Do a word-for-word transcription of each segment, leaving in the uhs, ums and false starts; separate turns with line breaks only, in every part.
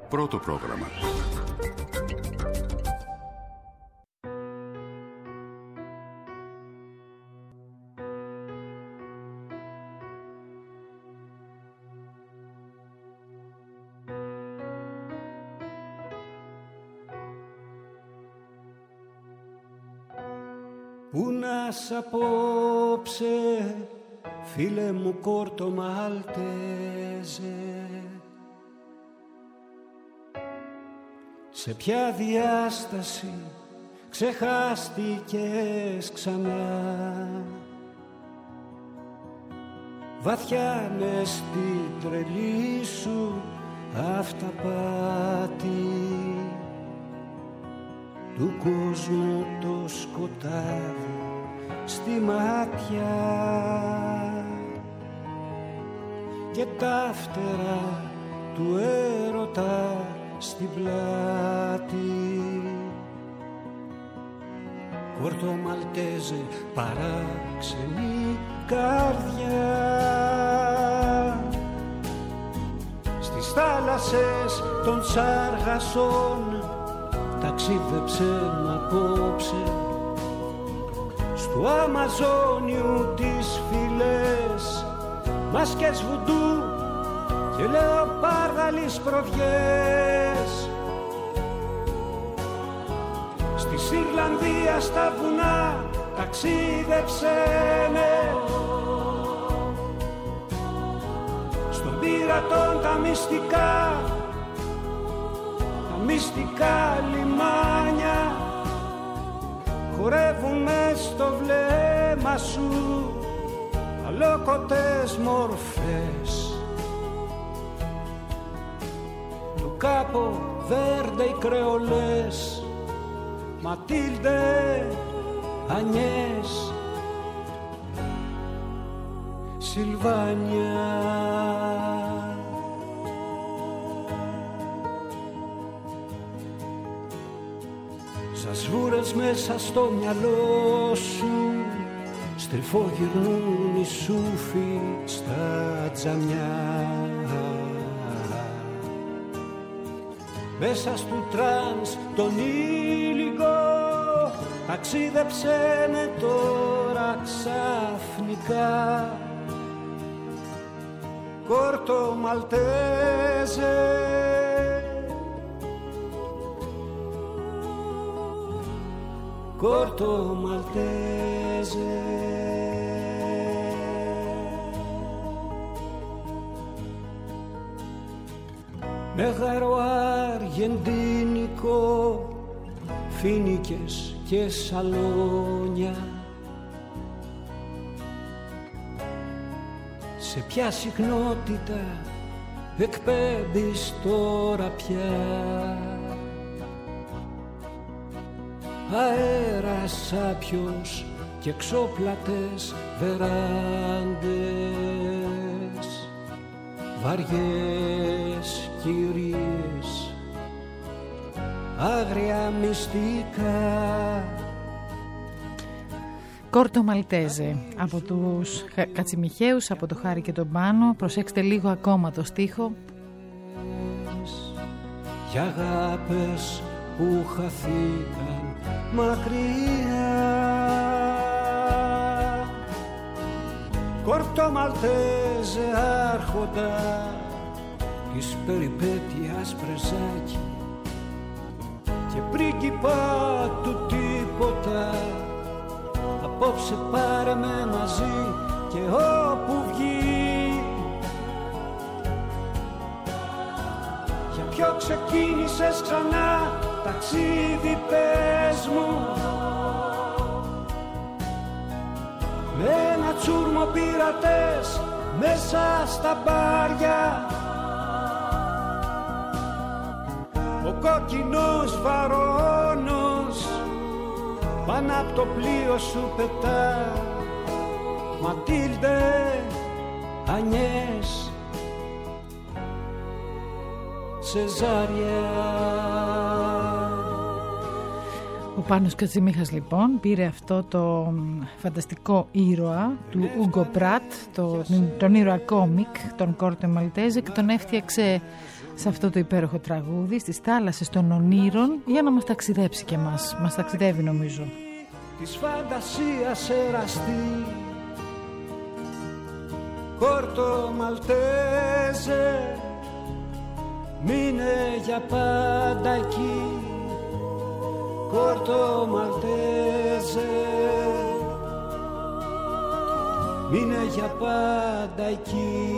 Πρώτο πρόγραμμα.
Πού να σ' απόψε, φίλε μου Κόρτο Μαλτέζε, σε ποια διάσταση ξεχάστηκες ξανά, βαθιά μες στη τρελή σου αυταπάτη, του κόσμου το σκοτάδι στη μάτια και τα φτερά του έρωτα στην πλάτη. Κόρτο Μαλτέζε, παράξενη καρδιά, στις θάλασσες των Σαργασών ταξίδεψε μ' απόψε, στου Αμαζόνιου τις φυλές, μάσκες βουντού και λεοπάρδαλης προδιές. Στη Ιρλανδία στα βουνά ταξίδεψε με, στον πειρατών τα μυστικά, μυστικά λιμάνια χορεύουν μες στο βλέμμα σου αλόκοτες μορφές του Κάπο Βέρντε οι κρεολές, Ματίλντε, Ανιές, Σιλβάνια. Σβούρες μέσα στο μυαλό σου, στριφόγυρνούν οι σούφοι στα τζαμιά. Μέσα στου τρανς τον ήλικο ταξίδεψε με τώρα ξαφνικά. Κόρτο Μαλτέζε, Κόρτο Μαλτέζε. Μέγαρο αργεντίνικο, φοίνικες και σαλόνια, σε ποια συχνότητα εκπέμπεις τώρα πια, αέρας σάπιος και ξόπλατες βεράντες, βαριές κυρίες, άγρια μυστικά.
Κόρτο Μαλτέζε από τους Κατσιμιχαίους, από το Χάρη και τον Πάνο. Προσέξτε λίγο ακόμα το στίχο.
Για αγάπες που χαθήκαν μακριά, Κόρτο Μαλτέζε άρχοντα της περιπέτειας πρεζάκι και πρίγκιπα του τίποτα, απόψε πάρε με μαζί και όπου βγει. Για ποιο ξεκίνησες ξανά ταξίδι πες μου, με ένα τσούρμο πειρατές μέσα στα μπάρια, ο κόκκινος βαρώνος πάνω απ' το πλοίο σου πετά, Ματίλντε, Ανιές, Σεζάρια.
Ο Πάνος Κατσιμίχας λοιπόν πήρε αυτό το φανταστικό ήρωα του Ούγκο Πράτ, το, τον ήρωα κόμικ, τον Κόρτο Μαλτέζε, και τον έφτιαξε σε αυτό το υπέροχο τραγούδι, στις θάλασσες των ονείρων, για να μας ταξιδέψει και μας. Μας ταξιδεύει νομίζω.
Της φαντασίας εραστή, Κόρτο Μαλτέζε, μείνε για πάντα εκεί. Κόρτο Μαλτέζε, μείνε για πάντα εκεί.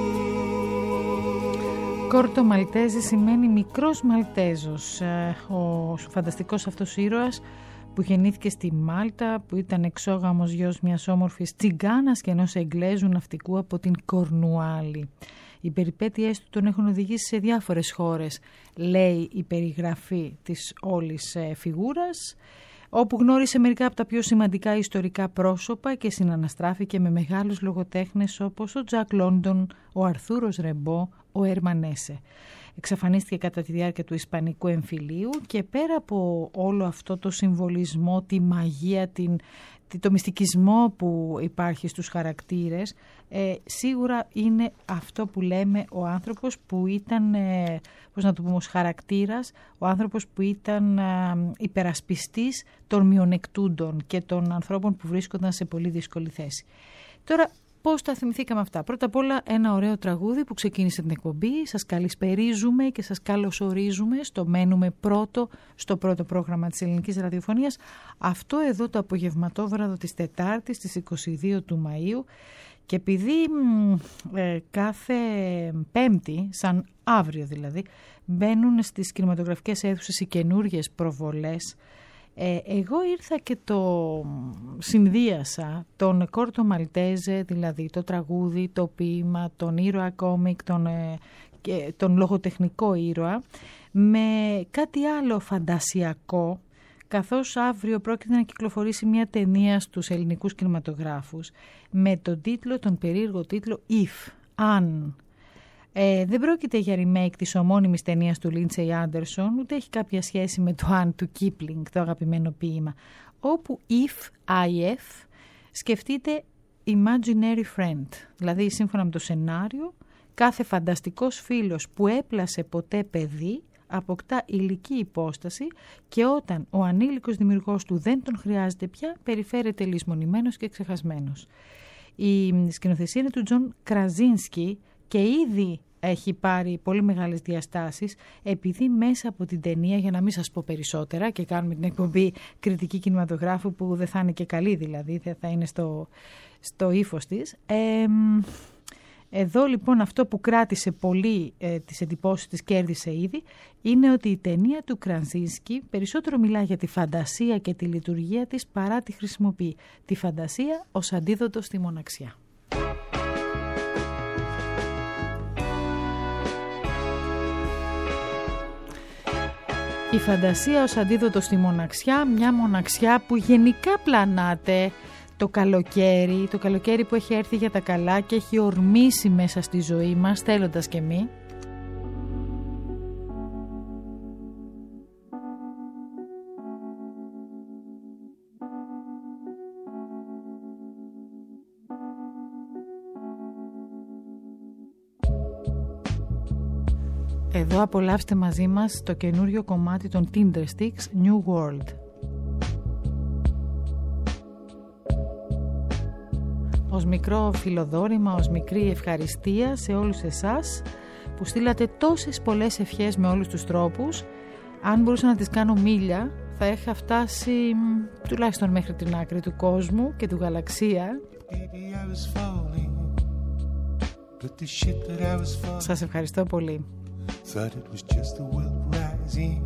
Κόρτο Μαλτέζε σημαίνει μικρός Μαλτέζος. Ο φανταστικός αυτός ήρωας που γεννήθηκε στη Μάλτα, που ήταν εξόγαμος γιος μιας όμορφης τσιγκάνας και ενός Εγγλέζου ναυτικού από την Κορνουάλη. Οι περιπέτειές του τον έχουν οδηγήσει σε διάφορες χώρες, λέει η περιγραφή της όλης φιγούρας, όπου γνώρισε μερικά από τα πιο σημαντικά ιστορικά πρόσωπα και συναναστράφηκε με μεγάλους λογοτέχνες όπως ο Τζακ Λόντον, ο Αρθούρος Ρεμπό, ο Έρμαν Έσε. Εξαφανίστηκε κατά τη διάρκεια του Ισπανικού εμφυλίου και πέρα από όλο αυτό το συμβολισμό, τη μαγεία, την, το μυστικισμό που υπάρχει στους χαρακτήρες, ε, σίγουρα είναι αυτό που λέμε ο άνθρωπος που ήταν, ε, πώς να το πούμε, ως χαρακτήρας, ο άνθρωπος που ήταν ε, υπερασπιστής των μειονεκτούντων και των ανθρώπων που βρίσκονταν σε πολύ δύσκολη θέση. Τώρα, πώς τα θυμηθήκαμε αυτά? Πρώτα απ' όλα ένα ωραίο τραγούδι που ξεκίνησε την εκπομπή. Σας καλησπερίζουμε και σας καλωσορίζουμε στο Μένουμε Πρώτο, στο πρώτο πρόγραμμα της ελληνικής ραδιοφωνίας. Αυτό εδώ το απογευματόβραδο της Τετάρτης, της εικοστή δεύτερη του Μαΐου. Και επειδή ε, κάθε Πέμπτη, σαν αύριο δηλαδή, μπαίνουν στις κινηματογραφικές αίθουσες οι καινούργιες προβολές, Ε, εγώ ήρθα και το συνδύασα τον Κόρτο Μαλτέζε, δηλαδή το τραγούδι, το ποίημα, τον ήρωα κόμικ, τον, ε, και, τον λογοτεχνικό ήρωα, με κάτι άλλο φαντασιακό, καθώς αύριο πρόκειται να κυκλοφορήσει μια ταινία στους ελληνικούς κινηματογράφους με τον τίτλο, τον περίεργο τίτλο If, αν. Ε, δεν πρόκειται για remake της ομώνυμης ταινίας του Λίντσεϊ Άντερσον, ούτε έχει κάποια σχέση με το αν του Κίπλινγκ, το αγαπημένο ποίημα, όπου if, if, σκεφτείτε imaginary friend, δηλαδή σύμφωνα με το σενάριο, κάθε φανταστικός φίλος που έπλασε ποτέ παιδί αποκτά ηλική υπόσταση και όταν ο ανήλικος δημιουργός του δεν τον χρειάζεται πια, περιφέρεται λησμονημένος και ξεχασμένος. Η σκηνοθεσία είναι του Τζον Κραζίνσκι και ήδη έχει πάρει πολύ μεγάλες διαστάσεις, επειδή μέσα από την ταινία, για να μην σας πω περισσότερα και κάνουμε την εκπομπή κριτική κινηματογράφου που δεν θα είναι και καλή, δηλαδή δεν θα είναι στο, στο ύφος της. Ε, εδώ λοιπόν αυτό που κράτησε πολύ ε, τις εντυπώσεις της, κέρδισε ήδη, είναι ότι η ταινία του Κραζίνσκι περισσότερο μιλά για τη φαντασία και τη λειτουργία της παρά τη χρησιμοποιεί. Τη φαντασία ως αντίδοτο στη μοναξιά. Η φαντασία ως αντίδοτο στη μοναξιά, μια μοναξιά που γενικά πλανάται το καλοκαίρι, το καλοκαίρι που έχει έρθει για τα καλά και έχει ορμήσει μέσα στη ζωή μας, θέλοντας και μη. Εδώ απολαύστε μαζί μας το καινούριο κομμάτι των Tindersticks, New World. Ως μικρό φιλοδόρημα, ως μικρή ευχαριστία σε όλους εσάς που στείλατε τόσες πολλές ευχές με όλους τους τρόπους. Αν μπορούσα να τις κάνω μίλια, θα είχα φτάσει τουλάχιστον μέχρι την άκρη του κόσμου και του γαλαξία. Σας ευχαριστώ πολύ.
Thought it was just the world rising.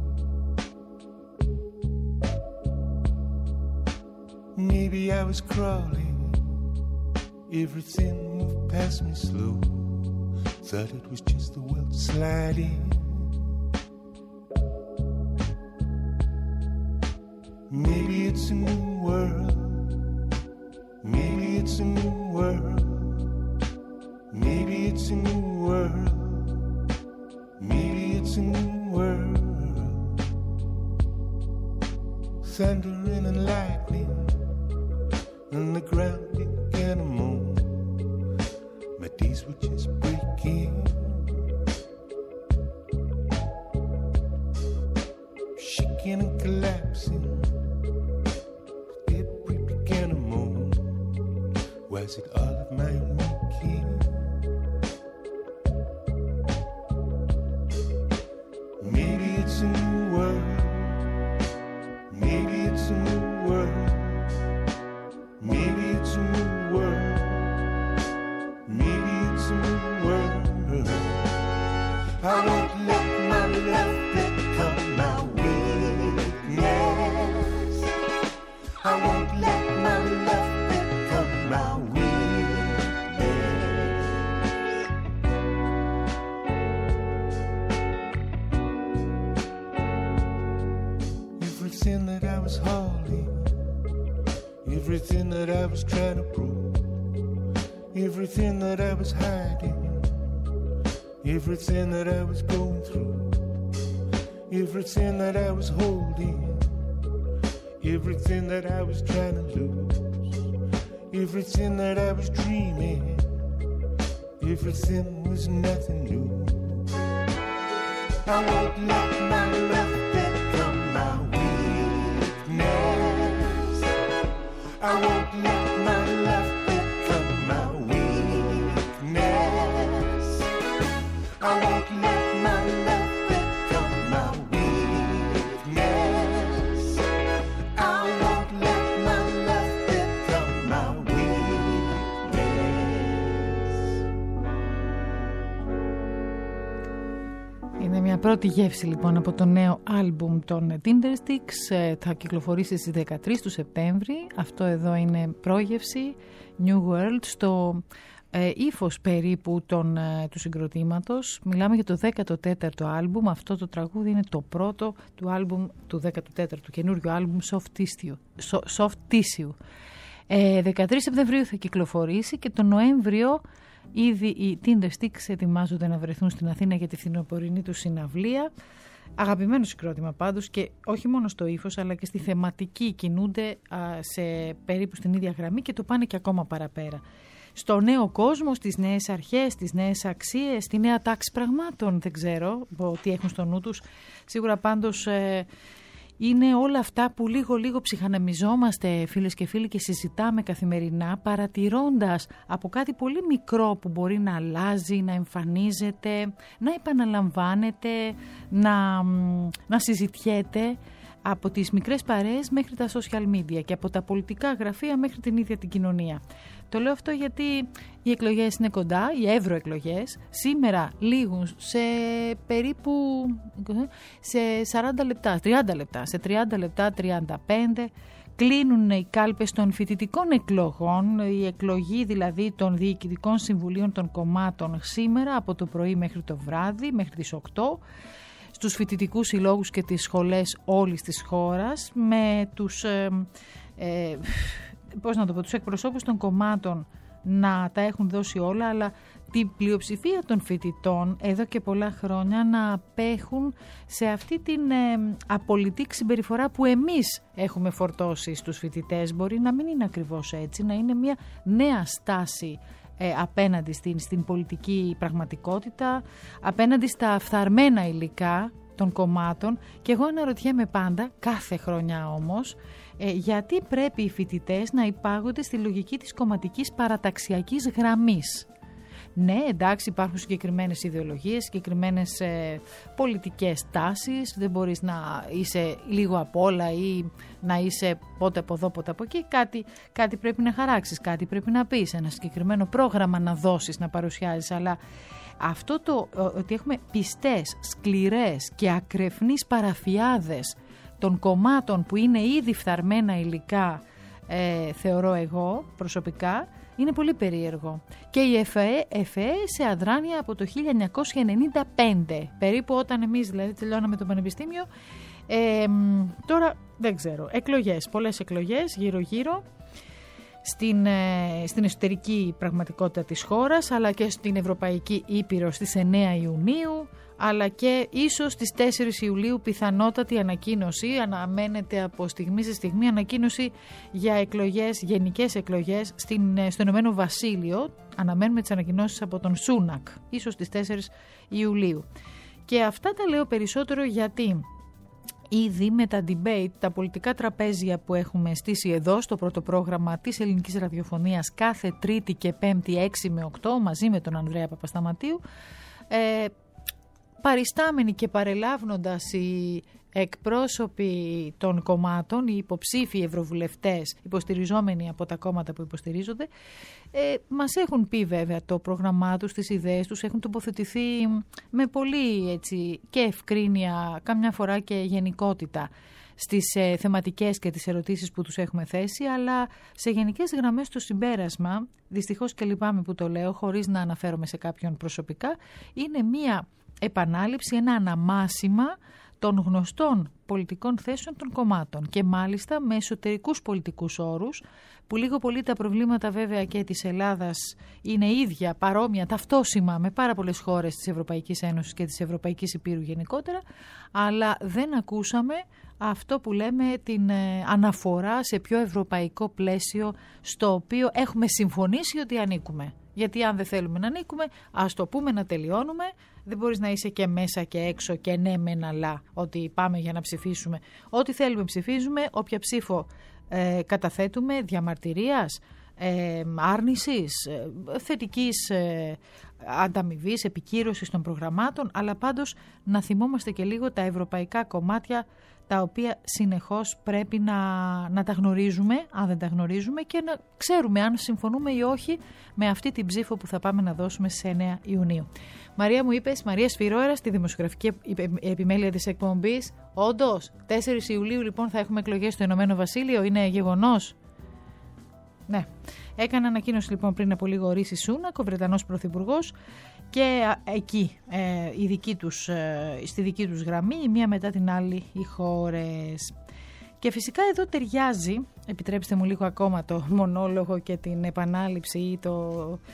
Maybe I was crawling, everything moved past me slow. Thought it was just the world sliding. Maybe it's a new world. Maybe it's a new world. Maybe it's a new world. Maybe it's a new world. Thundering and lightning, and the ground began to moan. My days were just breaking. shaking and collapsing. Every began a moan. Was it all of my making? Maybe it's a new world. Maybe it's a new world. Maybe it's a new world. Maybe it's a new world. I won't let my love become my weakness. I won't let my love become my weakness. Everything that I was holding, everything that I was trying to prove, everything that I was hiding, everything that I was going through, everything that I was holding, everything that I was trying to lose, everything that I was dreaming, everything was nothing new. I won't let my love become my weakness. I won't let my love become my weakness. I won't let my love become my weakness. I won't let my love become my weakness.
Είναι μια πρώτη γεύση λοιπόν από το νέο άλμπουμ των Tindersticks. Θα κυκλοφορήσει στις δεκατρείς του Σεπτέμβρη. Αυτό εδώ είναι πρόγευση New World στο ε, ύφος περίπου των, ε, του συγκροτήματος. Μιλάμε για το δέκατο τέταρτο άλμπουμ. Αυτό το τραγούδι είναι το πρώτο του άλμπουμ του δέκατου τέταρτου, καινούριο άλμπουμ Soft Tissue. Soft Tissue. Ε, δεκατρείς Σεπτεμβρίου θα κυκλοφορήσει και τον Νοέμβριο ήδη οι Tindersticks ετοιμάζονται να βρεθούν στην Αθήνα για τη φθινοπορεινή του συναυλία. Αγαπημένο συγκρότημα πάντως, και όχι μόνο στο ύφος αλλά και στη θεματική κινούνται α, σε περίπου στην ίδια γραμμή και το πάνε και ακόμα παραπέρα. Στο νέο κόσμο, στις νέες αρχές, στις νέες αξίες, στη νέα τάξη πραγμάτων, δεν ξέρω τι έχουν στο νου τους. Σίγουρα πάντως ε, είναι όλα αυτά που λίγο λίγο ψυχανεμιζόμαστε φίλες και φίλοι και συζητάμε καθημερινά, παρατηρώντας από κάτι πολύ μικρό που μπορεί να αλλάζει, να εμφανίζεται, να επαναλαμβάνεται, να, να συζητιέται, από τις μικρές παρέες μέχρι τα social media και από τα πολιτικά γραφεία μέχρι την ίδια την κοινωνία. Το λέω αυτό γιατί οι εκλογές είναι κοντά, οι ευρωεκλογές. Σήμερα λήγουν σε περίπου σε σαράντα λεπτά, τριάντα λεπτά, σε τριάντα λεπτά, τριάντα πέντε. Κλείνουν οι κάλπες των φοιτητικών εκλογών, η εκλογή δηλαδή των διοικητικών συμβουλίων των κομμάτων σήμερα από το πρωί μέχρι το βράδυ, μέχρι τις οκτώ. Στους φοιτητικούς συλλόγους και τις σχολές όλης της χώρας, με τους, ε, ε, πώς να το πω, τους εκπροσώπους των κομμάτων να τα έχουν δώσει όλα, αλλά την πλειοψηφία των φοιτητών εδώ και πολλά χρόνια να απέχουν σε αυτή την ε, απολυτή συμπεριφορά που εμείς έχουμε φορτώσει στους φοιτητές. Μπορεί να μην είναι ακριβώς έτσι, να είναι μια νέα στάση Ε, απέναντι στην, στην πολιτική πραγματικότητα, απέναντι στα φθαρμένα υλικά των κομμάτων. Και εγώ αναρωτιέμαι πάντα, κάθε χρονιά όμως, ε, γιατί πρέπει οι φοιτητές να υπάγονται στη λογική της κομματικής παραταξιακής γραμμής. Ναι, εντάξει, υπάρχουν συγκεκριμένες ιδεολογίες, συγκεκριμένες ε, πολιτικές τάσεις, δεν μπορείς να είσαι λίγο απ' όλα ή να είσαι πότε από εδώ, πότε από εκεί. Κάτι, κάτι πρέπει να χαράξεις, κάτι πρέπει να πεις, ένα συγκεκριμένο πρόγραμμα να δώσεις, να παρουσιάζεις, αλλά αυτό το ότι έχουμε πιστές, σκληρές και ακρεφνείς παραφιάδες των κομμάτων που είναι ήδη φθαρμένα υλικά, ε, θεωρώ εγώ προσωπικά, είναι πολύ περίεργο. Και η ΕΦΕ, ΕΦΕ σε αδράνεια από το χίλια εννιακόσια ενενήντα πέντε, περίπου όταν εμείς δηλαδή τελειώναμε το πανεπιστήμιο. Ε, τώρα δεν ξέρω, εκλογές, πολλές εκλογές γύρω γύρω στην, ε, στην εσωτερική πραγματικότητα της χώρας, αλλά και στην Ευρωπαϊκή Ήπειρο στις εννέα Ιουνίου, αλλά και ίσως στις τέσσερις Ιουλίου πιθανότατη ανακοίνωση, αναμένεται από στιγμή σε στιγμή ανακοίνωση για εκλογές, γενικές εκλογές στην, στο Ηνωμένο Βασίλειο. Αναμένουμε τις ανακοινώσεις από τον Σούνακ, ίσως στις τέσσερις Ιουλίου. Και αυτά τα λέω περισσότερο γιατί ήδη με τα debate, τα πολιτικά τραπέζια που έχουμε στήσει εδώ στο πρώτο πρόγραμμα της ελληνικής ραδιοφωνίας κάθε Τρίτη και Πέμπτη έξι με οκτώ μαζί με τον Ανδρέα Παπασταματίου, ε, παριστάμενοι και παρελάβνοντας οι εκπρόσωποι των κομμάτων, οι υποψήφοι ευρωβουλευτές υποστηριζόμενοι από τα κόμματα που υποστηρίζονται, ε, μας έχουν πει βέβαια το πρόγραμμά τους, τις ιδέες τους, έχουν τοποθετηθεί με πολύ έτσι, και ευκρίνεια, καμιά φορά και γενικότητα στις ε, θεματικές και τις ερωτήσεις που τους έχουμε θέσει, αλλά σε γενικές γραμμές το συμπέρασμα, δυστυχώς και λυπάμαι που το λέω χωρίς να αναφέρομαι σε κάποιον προσωπικά, είναι μία επανάληψη, ένα αναμάσιμα των γνωστών πολιτικών θέσεων των κομμάτων και μάλιστα με εσωτερικούς πολιτικούς όρους, που λίγο πολύ τα προβλήματα βέβαια και της Ελλάδας είναι ίδια, παρόμοια, ταυτόσιμα με πάρα πολλές χώρες της Ευρωπαϊκής Ένωσης και της Ευρωπαϊκής Υπήρου γενικότερα, αλλά δεν ακούσαμε αυτό που λέμε την ε, αναφορά σε πιο ευρωπαϊκό πλαίσιο στο οποίο έχουμε συμφωνήσει ότι ανήκουμε. Γιατί αν δεν θέλουμε να ανήκουμε, ας το πούμε να τελειώνουμε. Δεν μπορείς να είσαι και μέσα και έξω και ναι μεν αλλά ότι πάμε για να ψηφίσουμε. Ό,τι θέλουμε ψηφίζουμε, όποια ψήφο ε, καταθέτουμε διαμαρτυρίας, ε, άρνησης, ε, θετικής ε, ανταμοιβής, επικύρωσης των προγραμμάτων, αλλά πάντως να θυμόμαστε και λίγο τα ευρωπαϊκά κομμάτια τα οποία συνεχώς πρέπει να, να τα γνωρίζουμε, αν δεν τα γνωρίζουμε, και να ξέρουμε αν συμφωνούμε ή όχι με αυτή την ψήφο που θα πάμε να δώσουμε στις εννέα Ιουνίου. Μαρία, μου είπες, Μαρία Σφυρόερα, στη δημοσιογραφική επιμέλεια της εκπομπής. Όντως, τέσσερις Ιουλίου λοιπόν θα έχουμε εκλογές στο Ηνωμένο Βασίλειο, είναι γεγονός. Ναι. Έκανε ανακοίνωση λοιπόν πριν από λίγο ο Ρίσι Σούνακ, ο Βρετανός Πρωθυπουργός, και εκεί ε, η δική τους, ε, στη δική τους γραμμή, η μία μετά την άλλη οι χώρες. Και φυσικά εδώ ταιριάζει, επιτρέψτε μου λίγο ακόμα το μονόλογο και την επανάληψη ή το,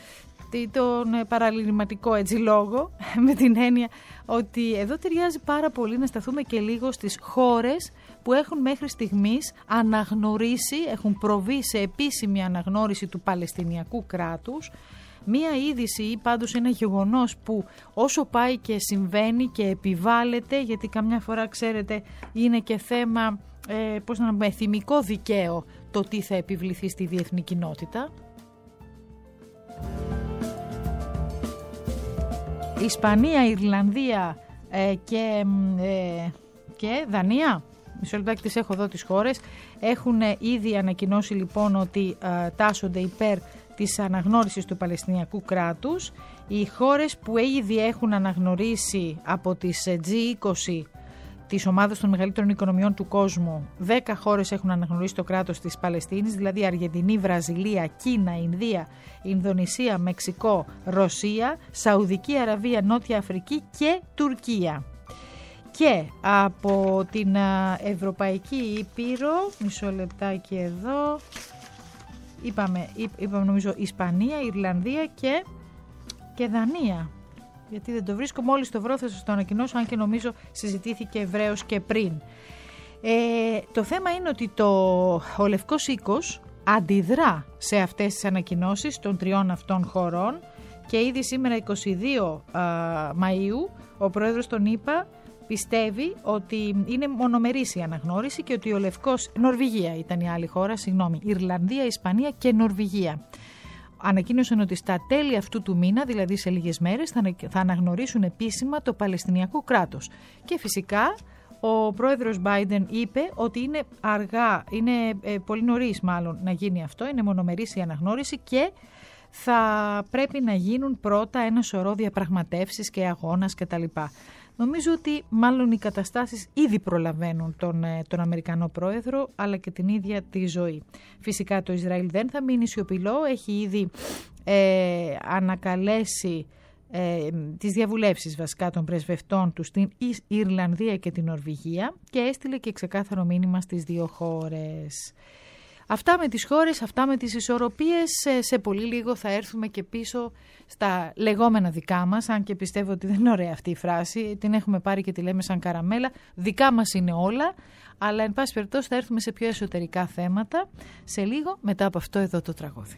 τον παραλυρηματικό έτσι λόγο, με την έννοια ότι εδώ ταιριάζει πάρα πολύ να σταθούμε και λίγο στις χώρες που έχουν μέχρι στιγμής αναγνωρίσει, έχουν προβεί σε επίσημη αναγνώριση του Παλαιστινιακού κράτους. Μία είδηση ή πάντως ένα γεγονός που όσο πάει και συμβαίνει και επιβάλλεται, γιατί καμιά φορά ξέρετε είναι και θέμα ε, πώς να πούμε, εθιμικό δικαίο το τι θα επιβληθεί στη διεθνή κοινότητα. Ισπανία, Ιρλανδία ε, και, ε, και Δανία, μισό λεπτάκι τις έχω εδώ τις χώρες, έχουν ήδη ανακοινώσει λοιπόν ότι ε, τάσσονται υπέρ της αναγνώρισης του Παλαιστινιακού κράτους. Οι χώρες που ήδη έχουν αναγνωρίσει από τις τζι είκοσι, της ομάδας των μεγαλύτερων οικονομιών του κόσμου, δέκα χώρες έχουν αναγνωρίσει το κράτος της Παλαιστίνης, δηλαδή Αργεντινή, Βραζιλία, Κίνα, Ινδία, Ινδονησία, Μεξικό, Ρωσία, Σαουδική Αραβία, Νότια Αφρική και Τουρκία. Και από την Ευρωπαϊκή Ήπειρο, μισό λεπτάκι εδώ, είπαμε, είπαμε νομίζω Ισπανία, Ιρλανδία και, και Δανία. Γιατί δεν το βρίσκω, μόλις το βρω θα σας το ανακοινώσω, αν και νομίζω συζητήθηκε ευρέως και πριν. Ε, το θέμα είναι ότι το, ο Λευκός Οίκος αντιδρά σε αυτές τις ανακοινώσεις των τριών αυτών χωρών και ήδη σήμερα εικοστή δεύτερη Μαΐου ο πρόεδρος των ΗΠΑ πιστεύει ότι είναι μονομερής η αναγνώριση και ότι ο Λευκός... Νορβηγία ήταν η άλλη χώρα, συγγνώμη, Ιρλανδία, Ισπανία και Νορβηγία. Ανακοίνωσαν ότι στα τέλη αυτού του μήνα, δηλαδή σε λίγες μέρες, θα αναγνωρίσουν επίσημα το Παλαιστινιακό κράτος. Και φυσικά ο πρόεδρος Biden είπε ότι είναι αργά, είναι ε, πολύ νωρίς μάλλον να γίνει αυτό, είναι μονομερής η αναγνώριση και θα πρέπει να γίνουν πρώτα ένα σωρό διαπραγματεύσεις και αγώνας κτλ. Νομίζω ότι μάλλον οι καταστάσεις ήδη προλαβαίνουν τον, τον Αμερικανό πρόεδρο αλλά και την ίδια τη ζωή. Φυσικά το Ισραήλ δεν θα μείνει σιωπηλό, έχει ήδη ε, ανακαλέσει ε, τις διαβουλεύσεις βασικά των πρεσβευτών του στην Ιρλανδία και την Νορβηγία και έστειλε και ξεκάθαρο μήνυμα στις δύο χώρες. Αυτά με τις χώρες, αυτά με τις ισορροπίες, σε, σε πολύ λίγο θα έρθουμε και πίσω στα λεγόμενα δικά μας, αν και πιστεύω ότι δεν είναι ωραία αυτή η φράση, την έχουμε πάρει και τη λέμε σαν καραμέλα, δικά μας είναι όλα, αλλά εν πάση περιπτώσει θα έρθουμε σε πιο εσωτερικά θέματα σε λίγο μετά από αυτό εδώ το τραγούδι.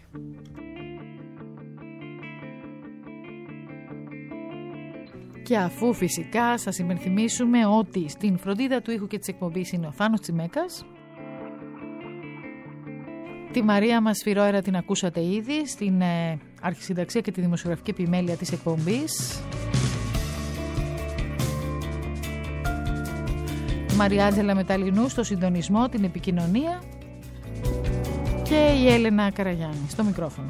Και αφού φυσικά σας υπενθυμίσουμε ότι στην φροντίδα του ήχου και της εκπομπής είναι ο Θάνος Τσιμέκας, τη Μαρία Μασφυρόερα την ακούσατε ήδη στην ε, αρχισυνταξία και τη δημοσιογραφική επιμέλεια της εκπομπής, Μαριάτζελα Μεταλλινού στο συντονισμό, την επικοινωνία και η Έλενα Καραγιάννη στο μικρόφωνο.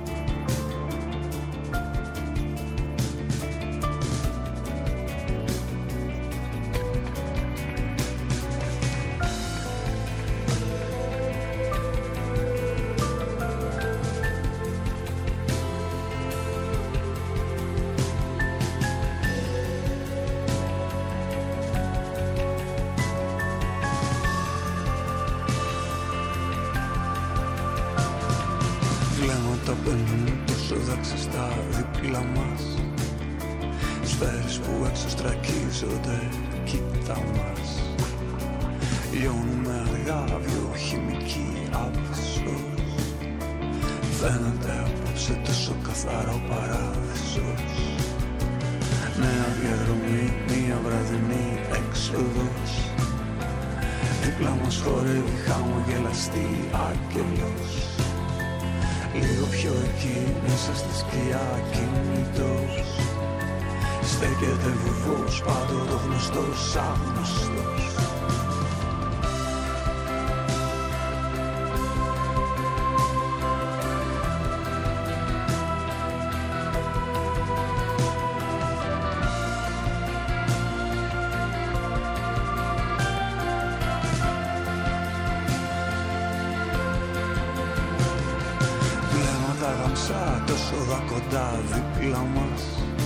Τόσο δα κοντά δίπλα μας,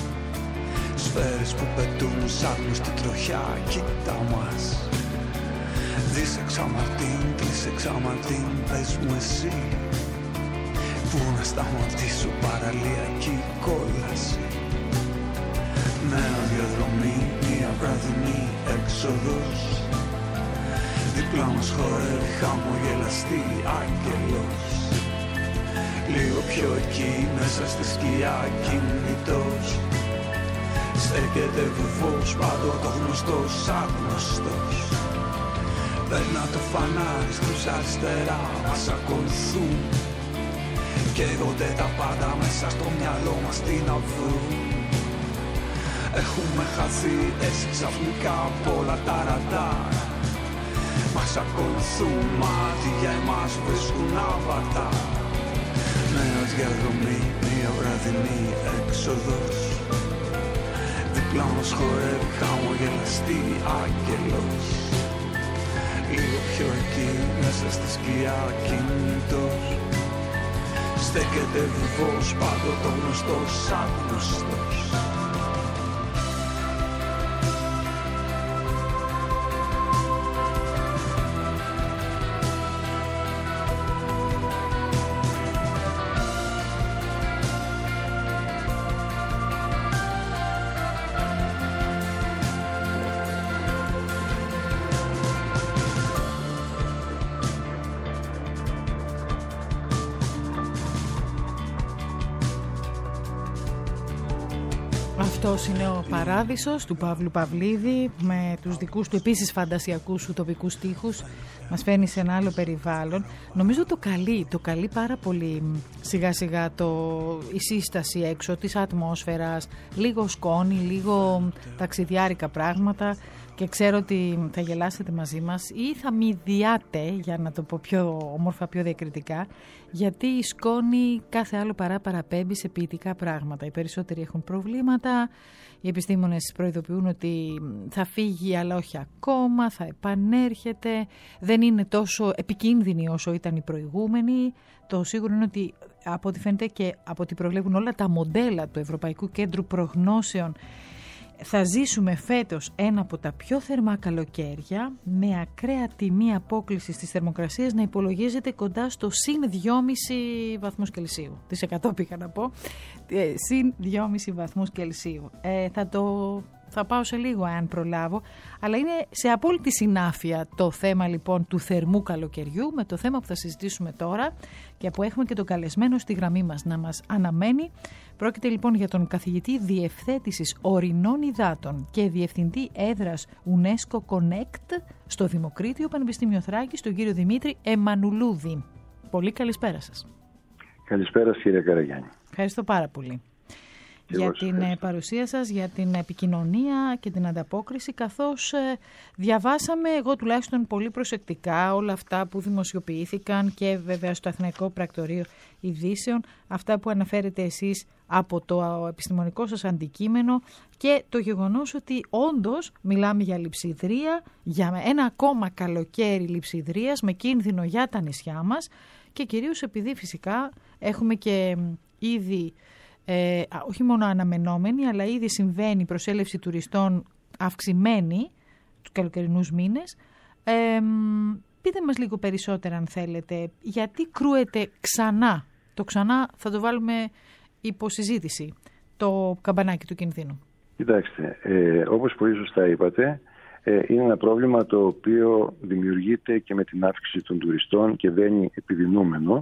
σφαίρες που πετούν σ' στη τροχιά, κοίτα μας. Δεις εξαμαρτίν, κλείσε εξαμαρτίν, πες μου εσύ, πού να σταματήσω παραλιακή κόλαση. Νέα διαδρομή, μια βραδινή έξοδος, δίπλα μας χορεύει χαμογελαστή άγγελος. Λίγο πιο εκεί, μέσα στη σκιά κινητός, στέκεται βουβός, πάντοτε γνωστός, άγνωστος. Παίρνα το φανάρι στους αριστερά, μας ακολουθούν, καίγονται τα πάντα μέσα στο μυαλό μας, τι να βρουν. Έχουμε χαθεί έτσι ξαφνικά από όλα τα ραντάρ, μας ακολουθούν, μάτι για εμάς βρίσκουν άβαταρ. Νέα διαδρομή, μια βραδινή έξοδος, δίπλα μας χορεύει χαμογελαστή άγγελος. Λίγο πιο εκεί, μέσα στη σκιά κινητός, στέκεται βουβός, πάντοτε γνωστός, άγνωστος.
Αυτός είναι ο Παράδεισος του Παύλου Παυλίδη, με τους δικούς του επίσης φαντασιακούς ουτοπικούς στίχους. Μας φέρνει σε ένα άλλο περιβάλλον. Νομίζω το καλεί, το καλεί πάρα πολύ σιγά σιγά το, η σύσταση έξω της ατμόσφαιρας, λίγο σκόνη, λίγο ταξιδιάρικα πράγματα, και ξέρω ότι θα γελάσετε μαζί μας ή θα μηδιάτε, για να το πω πιο όμορφα, πιο διακριτικά, γιατί η σκόνη κάθε άλλο παρά παραπέμπει σε ποιητικά πράγματα. Οι περισσότεροι έχουν προβλήματα, οι επιστήμονες προειδοποιούν ότι θα φύγει αλλά όχι ακόμα, θα επανέρχεται, δεν είναι τόσο επικίνδυνη όσο ήταν η προηγούμενη. Το σίγουρο είναι ότι από ό,τι φαίνεται και από ό,τι προβλέπουν όλα τα μοντέλα του Ευρωπαϊκού Κέντρου Προγνώσεων, θα ζήσουμε φέτος ένα από τα πιο θερμά καλοκαίρια, με ακραία τιμή απόκληση της θερμοκρασίας να υπολογίζεται κοντά στο συν δυόμισι βαθμούς Κελσίου. Τις εκατό πήγα να πω, ε, συν δυόμισι βαθμούς Κελσίου. Ε, θα το Θα πάω σε λίγο αν προλάβω, αλλά είναι σε απόλυτη συνάφεια το θέμα λοιπόν του θερμού καλοκαιριού με το θέμα που θα συζητήσουμε τώρα και που έχουμε και τον καλεσμένο στη γραμμή μας να μας αναμένει. Πρόκειται λοιπόν για τον καθηγητή Διευθέτησης Ορεινών Υδάτων και Διευθυντή Έδρας UNESCO Connect στο Δημοκρίτιο Πανεπιστήμιο Θράκης, τον κύριο Δημήτρη Εμμανουλούδη. Πολύ καλησπέρα σας.
Καλησπέρα κύριε Καραγιάννη.
Ευχαριστώ πάρα πολύ για την ευχαριστώ. παρουσία σας, για την επικοινωνία και την ανταπόκριση, καθώς ε, διαβάσαμε, εγώ τουλάχιστον πολύ προσεκτικά, όλα αυτά που δημοσιοποιήθηκαν και βέβαια στο Αθηναϊκό Πρακτορείο Ειδήσεων, αυτά που αναφέρετε εσείς από το επιστημονικό σας αντικείμενο και το γεγονός ότι όντως μιλάμε για λειψιδρία, για ένα ακόμα καλοκαίρι λειψιδρίας με κίνδυνο για τα νησιά μας και κυρίως επειδή φυσικά έχουμε και ήδη Ε, όχι μόνο αναμενόμενη, αλλά ήδη συμβαίνει η προσέλευση τουριστών αυξημένη τους καλοκαιρινούς μήνες. Ε, πείτε μας λίγο περισσότερα αν θέλετε, γιατί κρούεται ξανά, το ξανά θα το βάλουμε υπό συζήτηση, το καμπανάκι του κινδύνου.
Κοιτάξτε, ε, όπως πολύ σωστά είπατε, ε, είναι ένα πρόβλημα το οποίο δημιουργείται και με την αύξηση των τουριστών και βαίνει επιδεινούμενο.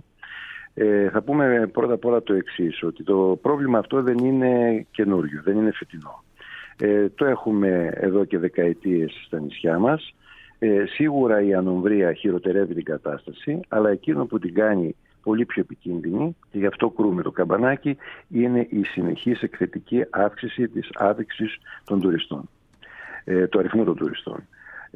Ε, θα πούμε πρώτα απ' όλα το εξής, ότι το πρόβλημα αυτό δεν είναι καινούριο, δεν είναι φετινό. Ε, το έχουμε εδώ και δεκαετίες στα νησιά μας. Ε, σίγουρα η ανομβρία χειροτερεύει την κατάσταση, αλλά εκείνο που την κάνει πολύ πιο επικίνδυνη, και γι' αυτό κρούμε το καμπανάκι, είναι η συνεχής εκθετική αύξηση της άδειξης των τουριστών, ε, το αριθμό των τουριστών.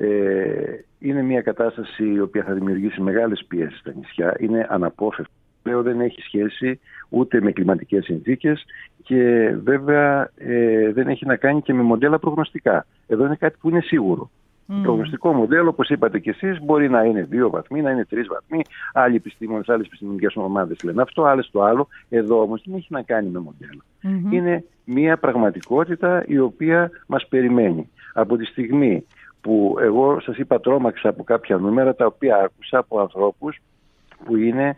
Ε, είναι μια κατάσταση η οποία θα δημιουργήσει μεγάλες πιέσεις στα νησιά, είναι αναπόφευκτη. Δεν έχει σχέση ούτε με κλιματικές συνθήκες και βέβαια ε, δεν έχει να κάνει και με μοντέλα προγνωστικά. Εδώ είναι κάτι που είναι σίγουρο. Mm. Το προγνωστικό μοντέλο, όπως είπατε και εσείς, μπορεί να είναι δύο βαθμοί, να είναι τρεις βαθμοί. Άλλοι επιστήμονες, άλλες επιστημονικές ομάδες λένε αυτό, άλλες το άλλο. Εδώ όμως δεν έχει να κάνει με μοντέλα. Mm-hmm. Είναι μια πραγματικότητα η οποία μας περιμένει. Από τη στιγμή που εγώ σας είπα τρόμαξα από κάποια νούμερα τα οποία άκουσα από ανθρώπους που είναι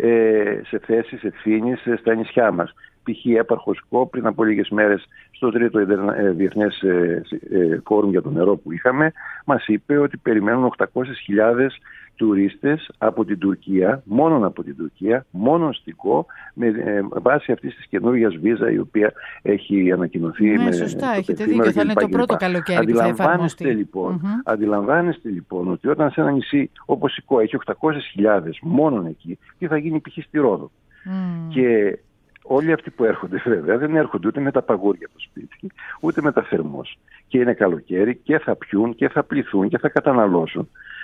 ε, σε θέσεις ευθύνης ε, στα νησιά μας. Π.χ. έπαρχος Κο πριν από λίγες μέρες στο τρίτο ε, διεθνές ε, ε, φόρουμ για το νερό που είχαμε, μας είπε ότι περιμένουν οκτακόσιες χιλιάδες τουρίστες από την Τουρκία, μόνον από την Τουρκία, μόνον στην Κο, με ε, βάση αυτής της καινούργιας βίζα η οποία έχει ανακοινωθεί.
Ναι,
με,
σωστά, έχετε δίκιο, θα είναι το πρώτο καλοκαίρι που θα εφαρμοστεί.
Λοιπόν,
mm-hmm.
Αντιλαμβάνεστε λοιπόν ότι όταν σε ένα νησί όπως η Κο έχει οκτακόσιες χιλιάδες μόνον εκεί, τι θα γίνει π.χ. στη Ρόδο. Mm. Και όλοι αυτοί που έρχονται βέβαια δεν έρχονται ούτε με τα παγούρια από το σπίτι, ούτε με τα θερμός. Και είναι καλοκαίρι και θα πιούν και θα πληθούν και θα καταναλώσουν.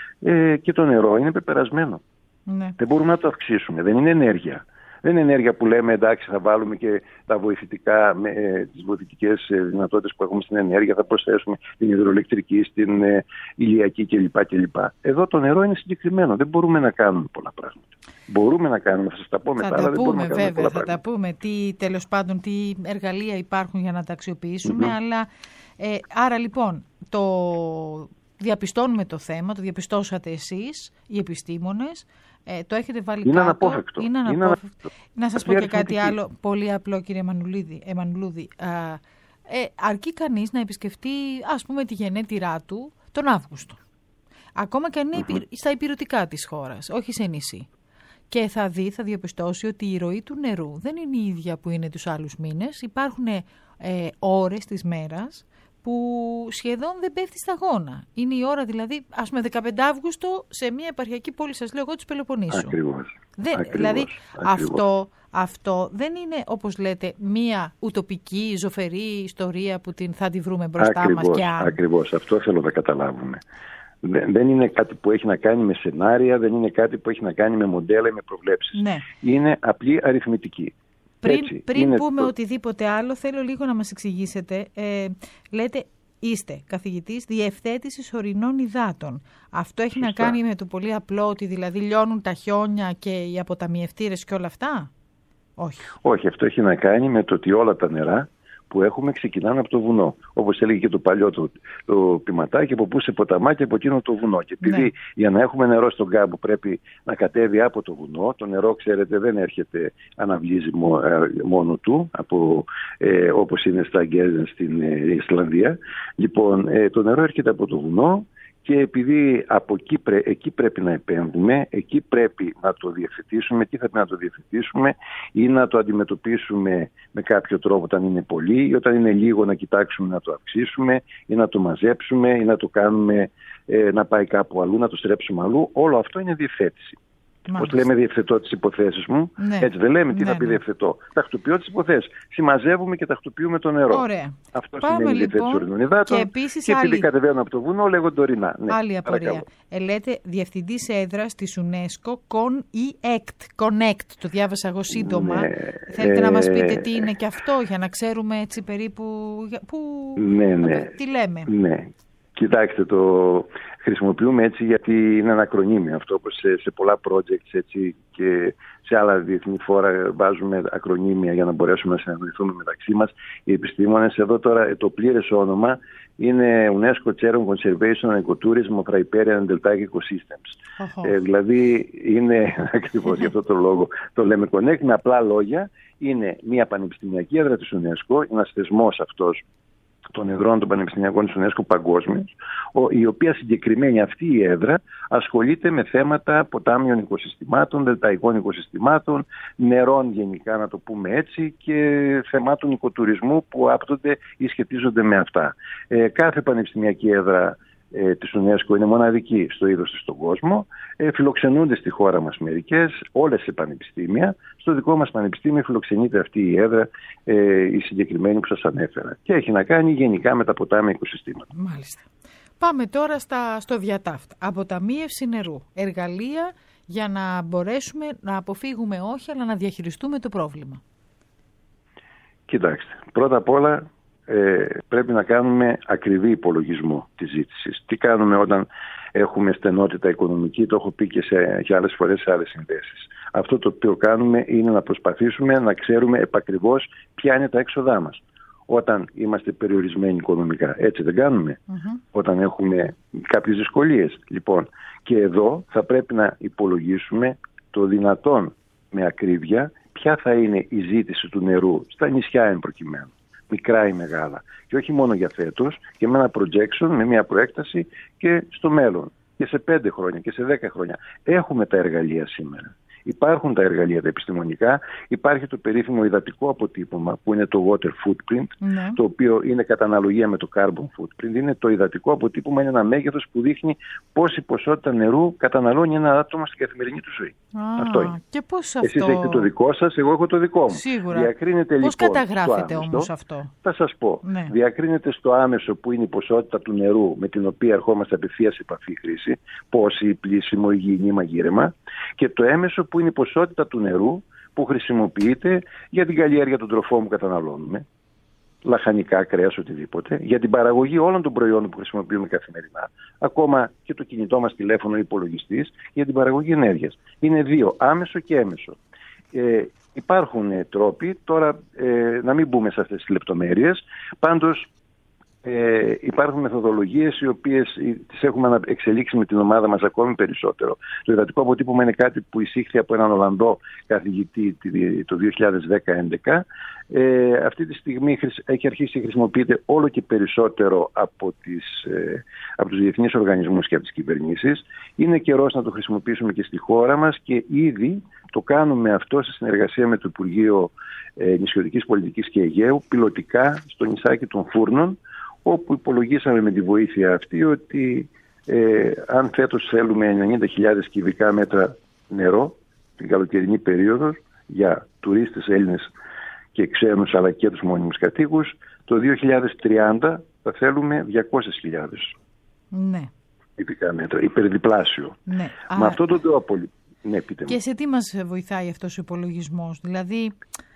Ε, και το νερό είναι πεπερασμένο. Ναι. Δεν μπορούμε να το αυξήσουμε. Δεν είναι ενέργεια. Δεν είναι ενέργεια που λέμε εντάξει θα βάλουμε και τα βοηθητικά, με, ε, τις βοηθητικές ε, δυνατότητες που έχουμε στην ενέργεια, θα προσθέσουμε την υδροελεκτρική, στην ε, ηλιακή κλπ, κλπ. Εδώ το νερό είναι συγκεκριμένο. Δεν μπορούμε να κάνουμε πολλά πράγματα. Μπορούμε να κάνουμε, θα σας τα πω μετά,
θα
αλλά
τα
δεν
πούμε,
μπορούμε να κάνουμε
βέβαια,
πολλά
θα τα πούμε τι, τέλος πάντων τι εργαλεία υπάρχουν για να τα αξιοποιήσουμε, mm-hmm. αλλά ε, άρα λοιπόν το διαπιστώνουμε το θέμα, το διαπιστώσατε εσείς, οι επιστήμονες, ε, το έχετε βάλει
είναι
κάτω.
Αναπόφευκτο.
Είναι αναπόφευκτο. Να σας πω και κάτι άλλο πολύ απλό, κύριε Εμμανουλούδη. Ε, αρκεί κανείς να επισκεφτεί, ας πούμε, τη γενέτειρά του τον Αύγουστο. Ακόμα και αν είναι mm-hmm. στα υπηρετικά της χώρας, όχι σε νησί. Και θα δει, θα διαπιστώσει ότι η ροή του νερού δεν είναι η ίδια που είναι τους άλλους μήνες. Υπάρχουν ε, ώρες της μέρας που σχεδόν δεν πέφτει σταγόνα. Είναι η ώρα δηλαδή, ας πούμε, δεκαπέντε Αύγουστο σε μια επαρχιακή πόλη, σας λέω εγώ, της Πελοποννήσου.
Ακριβώς.
Δεν,
ακριβώς,
δηλαδή
ακριβώς.
Αυτό, αυτό δεν είναι, όπως λέτε, μια ουτοπική, ζωφερή ιστορία που την, θα τη βρούμε μπροστά
ακριβώς,
μας. Και αν...
Ακριβώς, αυτό θέλω να καταλάβουμε. Δεν είναι κάτι που έχει να κάνει με σενάρια, δεν είναι κάτι που έχει να κάνει με μοντέλα ή με προβλέψεις.
Ναι.
Είναι απλή αριθμητική.
Πριν,
Έτσι,
πριν πούμε το... οτιδήποτε άλλο, θέλω λίγο να μας εξηγήσετε. Ε, λέτε, είστε καθηγητής διευθέτησης ορεινών υδάτων. Αυτό έχει Σωστά. να κάνει με το πολύ απλό ότι δηλαδή λιώνουν τα χιόνια και οι αποταμιευτήρες και όλα αυτά? Όχι.
Όχι, αυτό έχει να κάνει με το ότι όλα τα νερά που έχουμε ξεκινάνε από το βουνό. Όπως έλεγε και το παλιό το, το ποιηματάκι, από πού σε ποταμάκι, από εκείνο το βουνό. Και επειδή ναι. για να έχουμε νερό στον κάμπο πρέπει να κατέβει από το βουνό, το νερό, ξέρετε, δεν έρχεται, αναβλύζει μόνο του, από, ε, όπως είναι στα Γκέζεν στην ε, Ισλανδία. Λοιπόν, ε, το νερό έρχεται από το βουνό. Και επειδή από εκεί, πρέ, εκεί πρέπει να επέμβουμε, εκεί πρέπει να το διευθετήσουμε, τι θα πρέπει να το διευθετήσουμε ή να το αντιμετωπίσουμε με κάποιο τρόπο όταν είναι πολύ ή όταν είναι λίγο να κοιτάξουμε να το αυξήσουμε ή να το μαζέψουμε ή να το κάνουμε ε, να πάει κάπου αλλού, να το στρέψουμε αλλού. Όλο αυτό είναι διευθέτηση. Πώς λέμε διευθετώ τις υποθέσεις μου, ναι. έτσι δεν λέμε τι ναι, θα πει ναι. διευθετώ. Τακτοποιώ τις υποθέσεις. Συμμαζεύουμε και τακτοποιούμε το νερό.
Ωραία.
Αυτό
Πάμε
σημαίνει
λοιπόν,
διευθέτηση ορεινών υδάτων.
Και, επίσης
και επειδή
άλλη...
κατεβαίνουν από το βουνό, λέγονται ορεινά. Ναι,
άλλη απορία. Ε, λέτε διευθυντής έδρας της UNESCO, Con-E-Ect. Connect, το διάβασα εγώ σύντομα. Ναι, Θέλετε ε... να μας πείτε τι είναι και αυτό, για να ξέρουμε έτσι περίπου που...
ναι, ναι.
τι λέμε.
Ναι. Κοιτάξτε, το χρησιμοποιούμε έτσι γιατί είναι ένα ακρονίμιο αυτό, όπως σε, σε πολλά projects έτσι, και σε άλλα διεθνή φόρα βάζουμε ακρονίμια για να μπορέσουμε να συναντηθούμε μεταξύ μας οι επιστήμονες. Εδώ τώρα το πλήρες όνομα είναι UNESCO Chair on Conservation and Ecotourism of Riparian and Deltaic Ecosystems. Uh-huh. Ε, δηλαδή είναι ακριβώς για αυτό το λόγο το λέμε Connect, με απλά λόγια. Είναι μια πανεπιστημιακή έδρα της UNESCO, ένας θεσμός αυτός των εδρών των πανεπιστημιακών της UNESCO παγκόσμιας, η οποία συγκεκριμένη αυτή η έδρα ασχολείται με θέματα ποτάμιων οικοσυστημάτων, δελταϊκών οικοσυστημάτων, νερών γενικά να το πούμε έτσι και θεμάτων οικοτουρισμού που άπτονται ή σχετίζονται με αυτά. Ε, κάθε πανεπιστημιακή έδρα ε, της UNESCO είναι μοναδική στο είδος της στον κόσμο. Ε, φιλοξενούνται στη χώρα μας μερικές, όλες σε πανεπιστήμια. Στο δικό μας πανεπιστήμιο φιλοξενείται αυτή η έδρα, ε, η συγκεκριμένη που σας ανέφερα. Και έχει να κάνει γενικά με τα ποτάμια οικοσυστήματα.
Μάλιστα. Πάμε τώρα στα, στο διατάφτα. Αποταμίευση νερού. Εργαλεία για να μπορέσουμε να αποφύγουμε όχι, αλλά να διαχειριστούμε το πρόβλημα.
Κοιτάξτε, πρώτα απ' όλα ε, πρέπει να κάνουμε ακριβή υπολογισμό της ζήτησης. Τι κάνουμε όταν έχουμε στενότητα οικονομική, το έχω πει και σε και άλλες φορές σε άλλες συνδέσεις. Αυτό το οποίο κάνουμε είναι να προσπαθήσουμε να ξέρουμε επακριβώς ποια είναι τα έξοδά μας. Όταν είμαστε περιορισμένοι οικονομικά, έτσι δεν κάνουμε, mm-hmm. όταν έχουμε κάποιες δυσκολίες. Λοιπόν, και εδώ θα πρέπει να υπολογίσουμε το δυνατόν με ακρίβεια ποια θα είναι η ζήτηση του νερού στα νησιά εν προκειμένου, μικρά ή μεγάλα. Και όχι μόνο για φέτος, και με ένα projection, με μια προέκταση και στο μέλλον. Και σε πέντε χρόνια και σε δέκα χρόνια. Έχουμε τα εργαλεία σήμερα. Υπάρχουν τα εργαλεία τα επιστημονικά, υπάρχει το περίφημο υδατικό αποτύπωμα που είναι το water footprint, ναι. το οποίο είναι κατά αναλογία με το carbon footprint. Είναι το υδατικό αποτύπωμα, είναι ένα μέγεθος που δείχνει πόση ποσότητα νερού καταναλώνει ένα άτομο στην καθημερινή του ζωή.
Α,
αυτό είναι.
Και πώς αυτό...
Εσείς έχετε το δικό σας, εγώ έχω το δικό μου.
Σίγουρα.
Διακρίνεται,
πώς
λοιπόν,
καταγράφεται όμως αυτό?
Θα σας πω.
Ναι.
Διακρίνεται στο άμεσο που είναι η ποσότητα του νερού με την οποία ερχόμαστε απευθείας σε επαφή χρήση, πόση, πλήσιμο, υγιεινή, μαγείρεμα, και το έμεσο που είναι η ποσότητα του νερού που χρησιμοποιείται για την καλλιέργεια των τροφών που καταναλώνουμε, λαχανικά, κρέας, οτιδήποτε, για την παραγωγή όλων των προϊόντων που χρησιμοποιούμε καθημερινά, ακόμα και το κινητό μας τηλέφωνο ή υπολογιστής, για την παραγωγή ενέργειας. Είναι δύο, άμεσο και έμεσο. Ε, υπάρχουν ε, τρόποι, τώρα ε, να μην μπούμε σε αυτές τις λεπτομέρειες, πάντως Ε, υπάρχουν μεθοδολογίες οι οποίες τις έχουμε εξελίξει με την ομάδα μας ακόμη περισσότερο. Το υδατικό αποτύπωμα είναι κάτι που εισήχθη από έναν Ολλανδό καθηγητή το δύο χιλιάδες δέκα έντεκα. Ε, αυτή τη στιγμή έχει αρχίσει να χρησιμοποιείται όλο και περισσότερο από, τις, ε, από τους διεθνείς οργανισμούς και από τις κυβερνήσεις. Είναι καιρός να το χρησιμοποιήσουμε και στη χώρα μας και ήδη το κάνουμε αυτό σε συνεργασία με το Υπουργείο ε, Νησιωτικής Πολιτικής και Αιγαίου, πιλωτικά στο νησάκι των Φούρνων, όπου υπολογίσαμε με τη βοήθεια αυτή ότι ε, αν φέτος θέλουμε ενενήντα χιλιάδες κυβικά μέτρα νερό την καλοκαιρινή περίοδο για τουρίστες Έλληνες και ξένους αλλά και τους μόνιμους κατοίκους, το δύο χιλιάδες τριάντα θα θέλουμε διακόσιες χιλιάδες
ναι.
κυβικά μέτρα, υπερδιπλάσιο.
Ναι.
Με
Α,
αυτό το τρόπο... Ναι, πείτε
και
μου.
σε τι μας βοηθάει αυτός ο υπολογισμός, δηλαδή...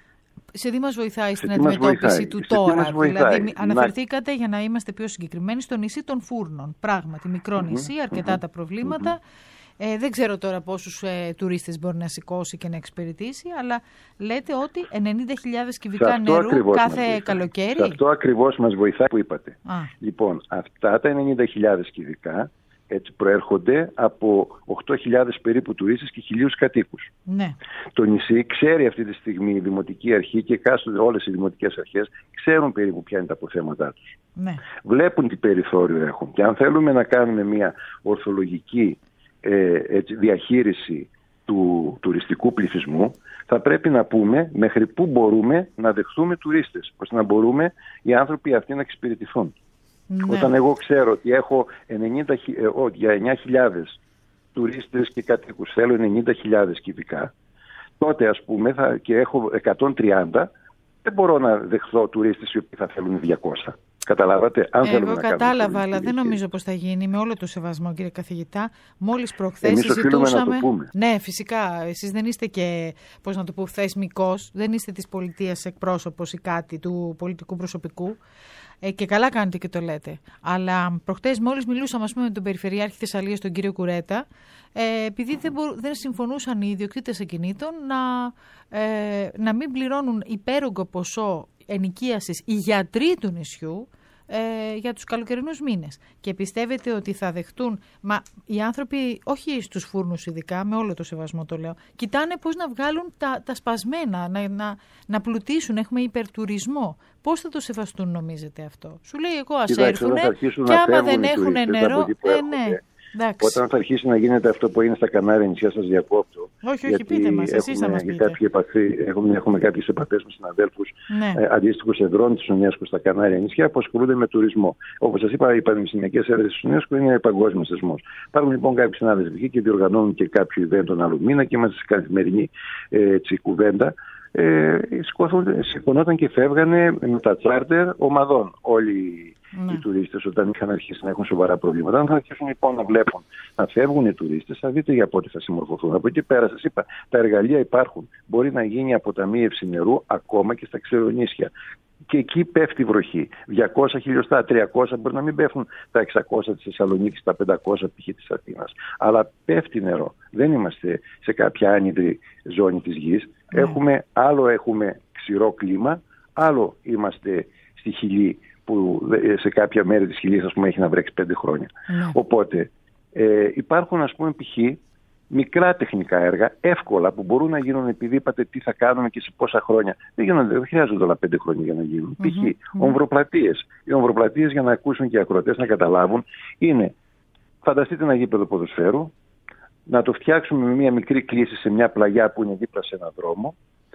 σε τι μας βοηθάει στην
τι μας
αντιμετώπιση
βοηθάει.
του
Σε
τώρα? Δηλαδή,
να...
αναφερθήκατε, για να είμαστε πιο συγκεκριμένοι, στο νησί των Φούρνων. Πράγματι, μικρό νησί, mm-hmm, αρκετά mm-hmm, τα προβλήματα. Mm-hmm. Ε, δεν ξέρω τώρα πόσους ε, τουρίστες μπορεί να σηκώσει και να εξυπηρετήσει, αλλά λέτε ότι ενενήντα χιλιάδες κυβικά νερού κάθε καλοκαίρι.
Σε αυτό ακριβώς μας βοηθάει που είπατε.
Α.
Λοιπόν, αυτά τα ενενήντα χιλιάδες κυβικά έτσι προέρχονται από οκτώ χιλιάδες περίπου τουρίστες και χιλίους κατοίκους.
Ναι.
Το νησί ξέρει αυτή τη στιγμή η Δημοτική Αρχή και κάστοτε όλες οι δημοτικές αρχές ξέρουν περίπου ποια είναι τα αποθέματά τους.
Ναι.
Βλέπουν τι περιθώριο έχουν. Και αν θέλουμε να κάνουμε μια ορθολογική ε, έτσι, διαχείριση του τουριστικού πληθυσμού, θα πρέπει να πούμε μέχρι πού μπορούμε να δεχθούμε τουρίστες, ώστε να μπορούμε οι άνθρωποι αυτοί να εξυπηρετηθούν. Ναι. Όταν εγώ ξέρω ότι έχω ενενήντα, για εννιά χιλιάδες τουρίστες και κατοίκους θέλω ενενήντα χιλιάδες κυβικά, τότε ας πούμε θα, και έχω εκατόν τριάντα, δεν μπορώ να δεχθώ τουρίστες οι οποίοι θα θέλουν διακόσια. Καταλάβατε? Αν
Εγώ να κατάλαβα, αλλά δεν νομίζω πως θα γίνει, με όλο το σεβασμό, κύριε καθηγητά. Μόλις προχθές συζητούσαμε.
Να το πούμε.
Ναι, φυσικά. Εσείς δεν είστε και, πώς να το πω, θεσμικός, δεν είστε της πολιτείας εκπρόσωπος ή κάτι του πολιτικού προσωπικού. Ε, και καλά κάνετε και το λέτε. Αλλά προχτές μόλις μιλούσαμε, ας πούμε, με τον Περιφερειάρχη Θεσσαλίας, τον κύριο Κουρέτα, ε, επειδή δεν, μπο, δεν συμφωνούσαν οι ιδιοκτήτες ακινήτων να, ε, να μην πληρώνουν υπέρογκο ποσό ενοικίασης οι γιατροί του νησιού ε, για τους καλοκαιρινούς μήνες. Και πιστεύετε ότι θα δεχτούν, μα οι άνθρωποι, όχι στους φούρνους ειδικά, με όλο το σεβασμό το λέω, κοιτάνε πώς να βγάλουν τα, τα σπασμένα, να, να, να πλουτίσουν, έχουμε υπερτουρισμό. Πώς θα το σεβαστούν, νομίζετε αυτό? Σου λέει εγώ ας έρθουνε και άμα δεν έχουν νερό, ε, ναι. Εντάξει.
Όταν θα αρχίσει να γίνεται αυτό που είναι στα Κανάρια νησιά, σας διακόπτω.
Όχι, όχι, πείτε μας, εσείς θα μας πείτε.
Επαφή, έχουμε, έχουμε κάποιες επαφές με συναδέλφους
ναι.
ε, αντίστοιχους εδρών της UNESCO στα Κανάρια νησιά που ασχολούνται με τουρισμό. Όπως σας είπα, οι πανεπιστημιακές έδρες της UNESCO είναι παγκόσμιος θεσμός. Υπάρχουν λοιπόν κάποιοι συνάδελφοι και διοργανώνουν και κάποιο event τον άλλο μήνα και είμαστε σε καθημερινή ε, έτσι, κουβέντα. Ε, σηκωνόταν και φεύγανε με τα τσάρτερ ομαδών όλοι ναι. οι τουρίστες όταν είχαν αρχίσει να έχουν σοβαρά προβλήματα. Αν θα αρχίσουν λοιπόν να βλέπουν να φεύγουν οι τουρίστες, θα δείτε για πότε θα συμμορφωθούν. Από εκεί πέρα σας είπα, τα εργαλεία υπάρχουν. Μπορεί να γίνει αποταμίευση νερού ακόμα και στα ξερονήσια. Και εκεί πέφτει βροχή. διακόσια χιλιοστά, τριακόσια, μπορεί να μην πέφτουν τα εξακόσια της Θεσσαλονίκης, τα πεντακόσια π.χ. της Αθήνας. Αλλά πέφτει νερό. Δεν είμαστε σε κάποια άνυδρη ζώνη της γης. Mm. Έχουμε, άλλο έχουμε ξηρό κλίμα, άλλο είμαστε στη Χιλή, που σε κάποια μέρη της Χιλής ας πούμε, έχει να βρέξει πέντε χρόνια. Mm. Οπότε ε, υπάρχουν ας πούμε π.χ. μικρά τεχνικά έργα, εύκολα, που μπορούν να γίνουν επειδή είπατε τι θα κάνουμε και σε πόσα χρόνια. Δεν, γίνονται, δεν χρειάζονται όλα πέντε χρόνια για να γίνουν. Mm-hmm. Π.χ. Mm-hmm. ομβροπλατείες. Οι ομβροπλατείες, για να ακούσουν και οι ακροατές να καταλάβουν, είναι, φανταστείτε ένα γήπεδο ποδοσφαίρου, να το φτιάξουμε με μια μικρή κλίση σε μια πλαγιά που είναι δίπλα σε ένα δρόμο,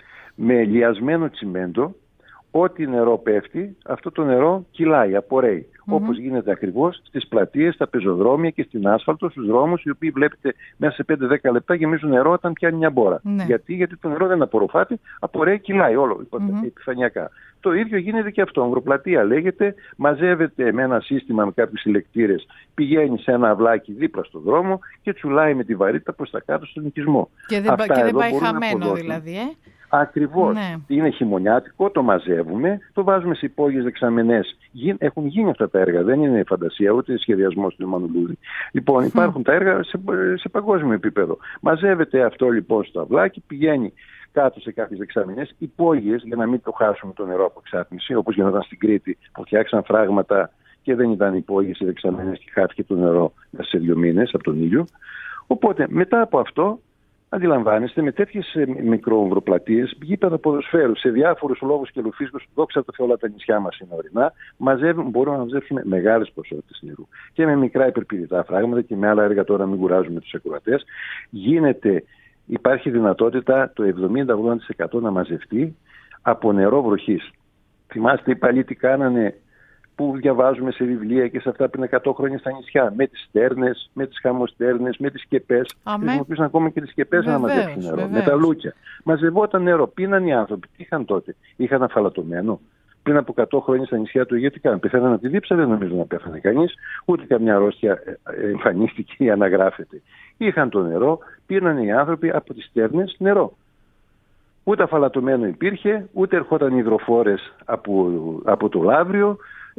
με λιασμένο τσιμέντο. Ό,τι νερό πέφτει, αυτό το νερό κυλάει, απορρέει. Mm-hmm. Όπως γίνεται ακριβώς στις πλατείες, στα πεζοδρόμια και στην άσφαλτο, στους δρόμους, οι οποίοι βλέπετε μέσα σε πέντε δέκα λεπτά γεμίζουν νερό όταν πιάνει μια μπόρα. Mm-hmm. Γιατί? Γιατί το νερό δεν απορροφάται, απορρέει, κυλάει όλο mm-hmm. επιφανειακά. Το ίδιο γίνεται και αυτό. Ομβροπλατεία λέγεται, μαζεύεται με ένα σύστημα με κάποιους συλλεκτήρες, πηγαίνει σε ένα αυλάκι δίπλα στον δρόμο και τσουλάει με τη βαρύτητα προς τα κάτω στον οικισμό.
Και δεν, και δεν πάει χαμένο δηλαδή, ε?
Ακριβώς.
Ναι.
Είναι χειμωνιάτικο, το μαζεύουμε, το βάζουμε σε υπόγειες δεξαμενές. Έχουν γίνει αυτά τα έργα, δεν είναι φαντασία ούτε σχεδιασμός του Μανουλούδη. Λοιπόν, υπάρχουν mm. τα έργα σε, σε παγκόσμιο επίπεδο. Μαζεύεται αυτό λοιπόν στο αυλάκι, πηγαίνει κάτω σε κάποιες δεξαμενές, υπόγειες για να μην το χάσουμε το νερό από εξάτμιση, όπως γινόταν στην Κρήτη που φτιάξαν φράγματα και δεν ήταν υπόγειες οι δεξαμενές και χάθηκε το νερό μέσα σε δύο μήνες από τον ήλιο. Οπότε μετά από αυτό, αντιλαμβάνεστε, με τέτοιες μικροομβροπλατείες, γήπεδα ποδοσφαίρου σε διάφορους λόγους και λουφίσκους, δόξα τω Θεώ όλα τα νησιά μας είναι ορεινά, μαζεύουν, μπορούμε να μαζεύσουμε μεγάλες ποσότητες νερού. Και με μικρά υπερπηδητά φράγματα και με άλλα έργα, τώρα μην κουράζουμε τους ακροατές, γίνεται, υπάρχει δυνατότητα το εβδομήντα με ογδόντα τοις εκατό να μαζευτεί από νερό βροχής. Θυμάστε οι παλιοί τι κάνανε, που διαβάζουμε σε βιβλία και σε αυτά πριν εκατό χρόνια στα νησιά, με τις στέρνες, με τις χαμοστέρνες, με τις σκεπές. Χρησιμοποιούσαν ακόμα και τις σκεπές να μαζέψουν νερό. Βεβαίως. Με τα λούκια. Μαζευόταν νερό. Πίναν οι άνθρωποι. Τι είχαν τότε? Είχαν αφαλατωμένο. Πριν από εκατό χρόνια στα νησιά του Αιγαίου τι κάνανε? Πεθαίναν από τη δίψα, δεν νομίζω να πέθανε κανείς. Ούτε καμιά αρρώστια εμφανίστηκε ή αναγράφεται. Είχαν το νερό, πίναν οι άνθρωποι από τις στέρνες νερό. Ούτε αφαλατωμένο υπήρχε, ούτε ερχόταν υδροφόρες από, από το Λαύριο,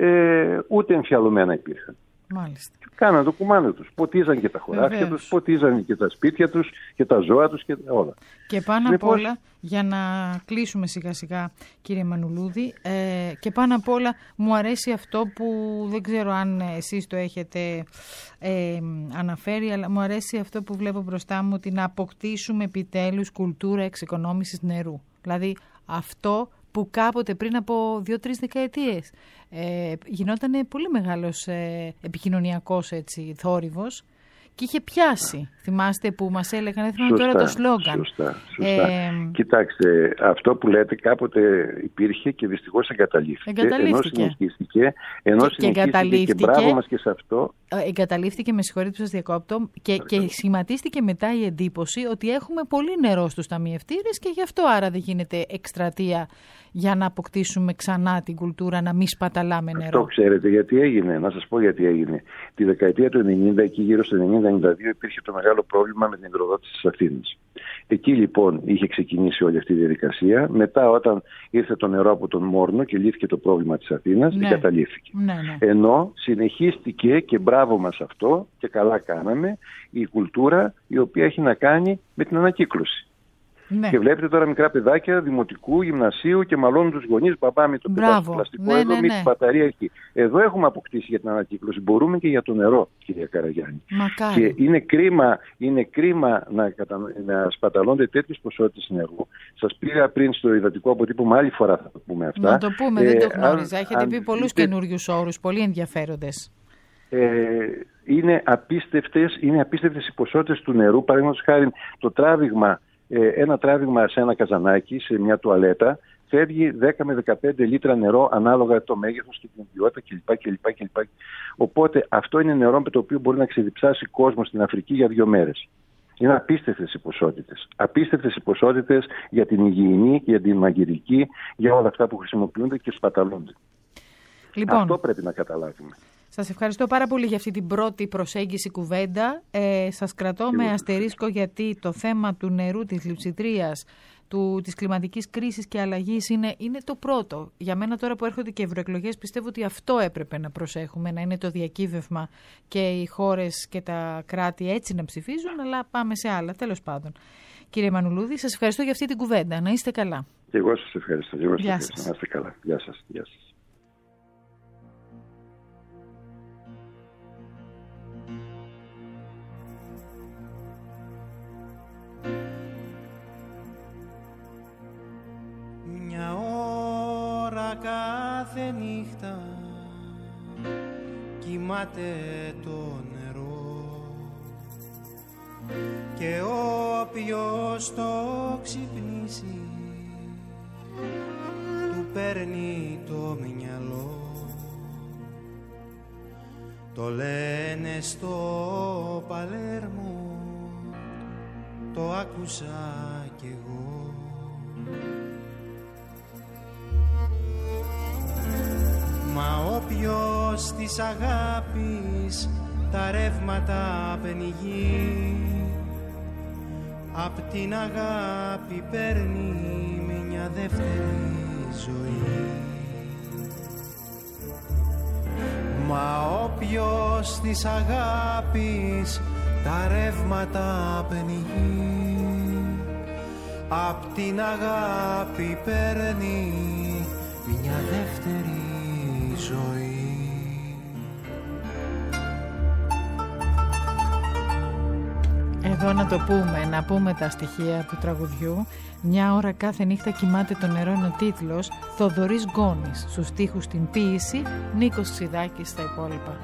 ε, ούτε εμφιαλωμένα υπήρχαν.
Μάλιστα.
Κάναν το κουμάντο τους. Ποτίζαν και τα χωράφια Βεβαίως. τους, ποτίζαν και τα σπίτια τους και τα ζώα τους και όλα.
Και πάνω απ' όλα, για να κλείσουμε σιγά σιγά κύριε Μανουλούδη, ε, και πάνω απ' όλα μου αρέσει αυτό που δεν ξέρω αν εσείς το έχετε ε, αναφέρει, αλλά μου αρέσει αυτό που βλέπω μπροστά μου, ότι να αποκτήσουμε επιτέλους κουλτούρα εξοικονόμησης νερού. Δηλαδή αυτό που κάποτε πριν από δύο-τρεις δεκαετίες ε, γινόταν πολύ μεγάλος ε, επικοινωνιακός έτσι, θόρυβος και είχε πιάσει. Θυμάστε που μας έλεγαν, δεν θυμάμαι τώρα το σλόγγαν.
Σωστά, σωστά.
Ε,
Κοιτάξτε, αυτό που λέτε κάποτε υπήρχε και δυστυχώς εγκαταλείφθηκε.
Εγκαταλείφθηκε.
Ενώ συνεχίστηκε, ενώ
και,
συνεχίστηκε και, και μπράβο μας και σε αυτό.
Εγκαταλείφθηκε, με συγχωρείτε που σας διακόπτω, και, και σχηματίστηκε μετά η εντύπωση ότι έχουμε πολύ νερό στους ταμιευτήρες και γι' αυτό άρα δεν γίνεται εκστρατεία για να αποκτήσουμε ξανά την κουλτούρα να μην σπαταλάμε νερό.
Αυτό ξέρετε γιατί έγινε, να σας πω γιατί έγινε. Τη δεκαετία του ενενήντα, εκεί γύρω στο ενενήντα ενενήντα δύο, υπήρχε το μεγάλο πρόβλημα με την υδροδότηση της Αθήνας. Εκεί λοιπόν είχε ξεκινήσει όλη αυτή η διαδικασία. Μετά, όταν ήρθε το νερό από τον Μόρνο και λύθηκε το πρόβλημα της Αθήνας, ναι. εγκαταλείφθηκε. Ναι, ναι. Ενώ συνεχίστηκε, και μπράβο μας αυτό, και καλά κάναμε, η κουλτούρα η οποία έχει να κάνει με την ανακύκλωση. Ναι. Και βλέπετε τώρα μικρά παιδάκια δημοτικού, γυμνασίου και μαλώνουν τους γονείς, μπαμπά με το πετάσιο πλαστικό ναι, εδώ, ναι, ναι. με την μπαταρία εκεί. Εδώ έχουμε αποκτήσει για την ανακύκλωση. Μπορούμε και για το νερό, κυρία Καραγιάννη.
Μακάρι.
Και είναι κρίμα, είναι κρίμα να, κατα... να σπαταλώνται τέτοιες ποσότητες νερού. Σας πήγα πριν στο υδατικό αποτύπωμα, άλλη φορά θα το πούμε αυτά.
Να το πούμε, ε, δεν το γνώριζα. Έχετε αν... πει πολλούς είτε... καινούριους όρους, πολύ ενδιαφέροντες.
Ε, είναι απίστευτες, είναι απίστευτες οι ποσότητες του νερού. Παραδείγματος χάρη, το τράβηγμα. Ένα τράβηγμα σε ένα καζανάκι, σε μια τουαλέτα, φεύγει δέκα με δεκαπέντε λίτρα νερό ανάλογα το μέγεθος και την ποιότητα κλπ, κλπ, κλπ. Οπότε αυτό είναι νερό με το οποίο μπορεί να ξεδιψάσει κόσμο στην Αφρική για δύο μέρες. Είναι απίστευτες οι ποσότητες. Απίστευτες οι ποσότητες για την υγιεινή, για την μαγειρική, για όλα αυτά που χρησιμοποιούνται και σπαταλούνται. Λοιπόν, αυτό πρέπει να καταλάβουμε.
Σας ευχαριστώ πάρα πολύ για αυτή την πρώτη προσέγγιση κουβέντα. Ε, σας κρατώ με αστερίσκο γιατί το θέμα του νερού, της λειψιδρίας, του, της κλιματικής κρίσης και αλλαγής είναι, είναι το πρώτο. Για μένα τώρα που έρχονται και ευρωεκλογές πιστεύω ότι αυτό έπρεπε να προσέχουμε, να είναι το διακύβευμα και οι χώρες και τα κράτη έτσι να ψηφίζουν, αλλά πάμε σε άλλα. Τέλος πάντων. Κύριε Μανουλούδη, σας ευχαριστώ για αυτή την κουβέντα. Να είστε καλά.
Και εγώ σας ευχαριστώ. Εγώ σας ευχαριστώ. Να είστε καλά. Γεια σας. Γεια σας.
Κάθε νύχτα κοιμάται το νερό και όποιος το ξυπνήσει του παίρνει το μυαλό. Το λένε στο Παλέρμο, το άκουσα κι εγώ. Μα όποιος της αγάπης τα ρεύματα πνιγεί, απ' την αγάπη παίρνει μια δεύτερη ζωή. Μα όποιος της αγάπης τα ρεύματα πνιγεί, απ' την αγάπη παίρνει μια δεύτερη ζωή.
Εδώ να το πούμε, να πούμε τα στοιχεία του τραγουδιού. Μια ώρα κάθε νύχτα κοιμάται το νερό είναι ο τίτλος. Θοδωρής Γκόνης στους στίχους, στην ποίηση, Νίκος Ξιδάκης στα υπόλοιπα.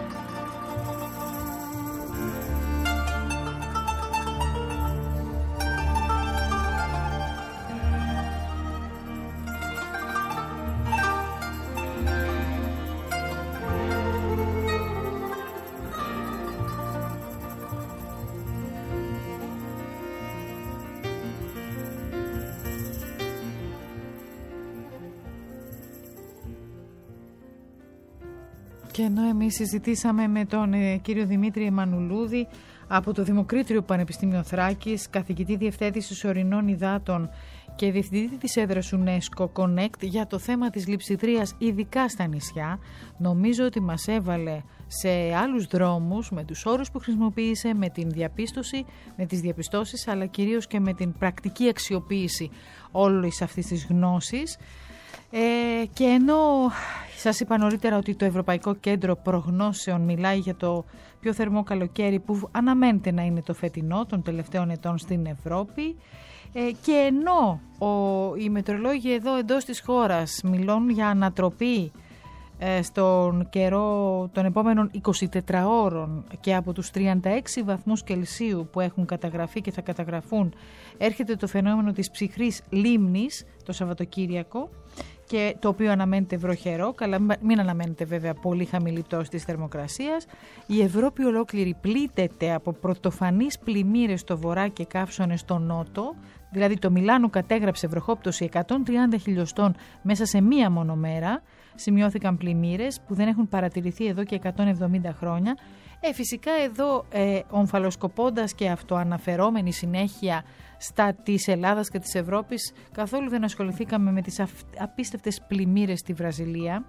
Και ενώ εμείς συζητήσαμε με τον ε, κύριο Δημήτρη Εμμανουλούδη από το Δημοκρίτριο Πανεπιστήμιο Θράκης, καθηγητή διευθέτησης ορεινών υδάτων και διευθυντή της έδρας UNESCO Connect για το θέμα της λειψιδρίας, ειδικά στα νησιά. Νομίζω ότι μας έβαλε σε άλλους δρόμους με τους όρους που χρησιμοποίησε, με την διαπίστωση, με τις διαπιστώσεις, αλλά κυρίως και με την πρακτική αξιοποίηση όλης αυτής της γνώσης. Ε, και ενώ σας είπα νωρίτερα ότι το Ευρωπαϊκό Κέντρο Προγνώσεων μιλάει για το πιο θερμό καλοκαίρι που αναμένεται να είναι το φετινό των τελευταίων ετών στην Ευρώπη, ε, και ενώ ο, οι μετεωρολόγοι εδώ εντός της χώρας μιλούν για ανατροπή ε, στον καιρό των επόμενων εικοσιτετράωρων και από τους τριάντα έξι βαθμούς Κελσίου που έχουν καταγραφεί και θα καταγραφούν έρχεται το φαινόμενο της ψυχρής λίμνης το Σαββατοκύριακο, και το οποίο αναμένεται βροχερό, καλά μην αναμένεται βέβαια πολύ χαμηλή πτώση της θερμοκρασίας. Η Ευρώπη ολόκληρη πλήττεται από πρωτοφανείς πλημμύρες στο βορρά και καύσωνες στο νότο, δηλαδή το Μιλάνο κατέγραψε βροχόπτωση εκατόν τριάντα χιλιοστών μέσα σε μία μόνο μέρα, σημειώθηκαν πλημμύρες που δεν έχουν παρατηρηθεί εδώ και εκατόν εβδομήντα χρόνια. Ε, φυσικά εδώ ε, ομφαλοσκοπώντας και αυτοαναφερόμενη συνέχεια στα της Ελλάδας και της Ευρώπης, καθόλου δεν ασχοληθήκαμε με τις απίστευτες πλημμύρες στη Βραζιλία,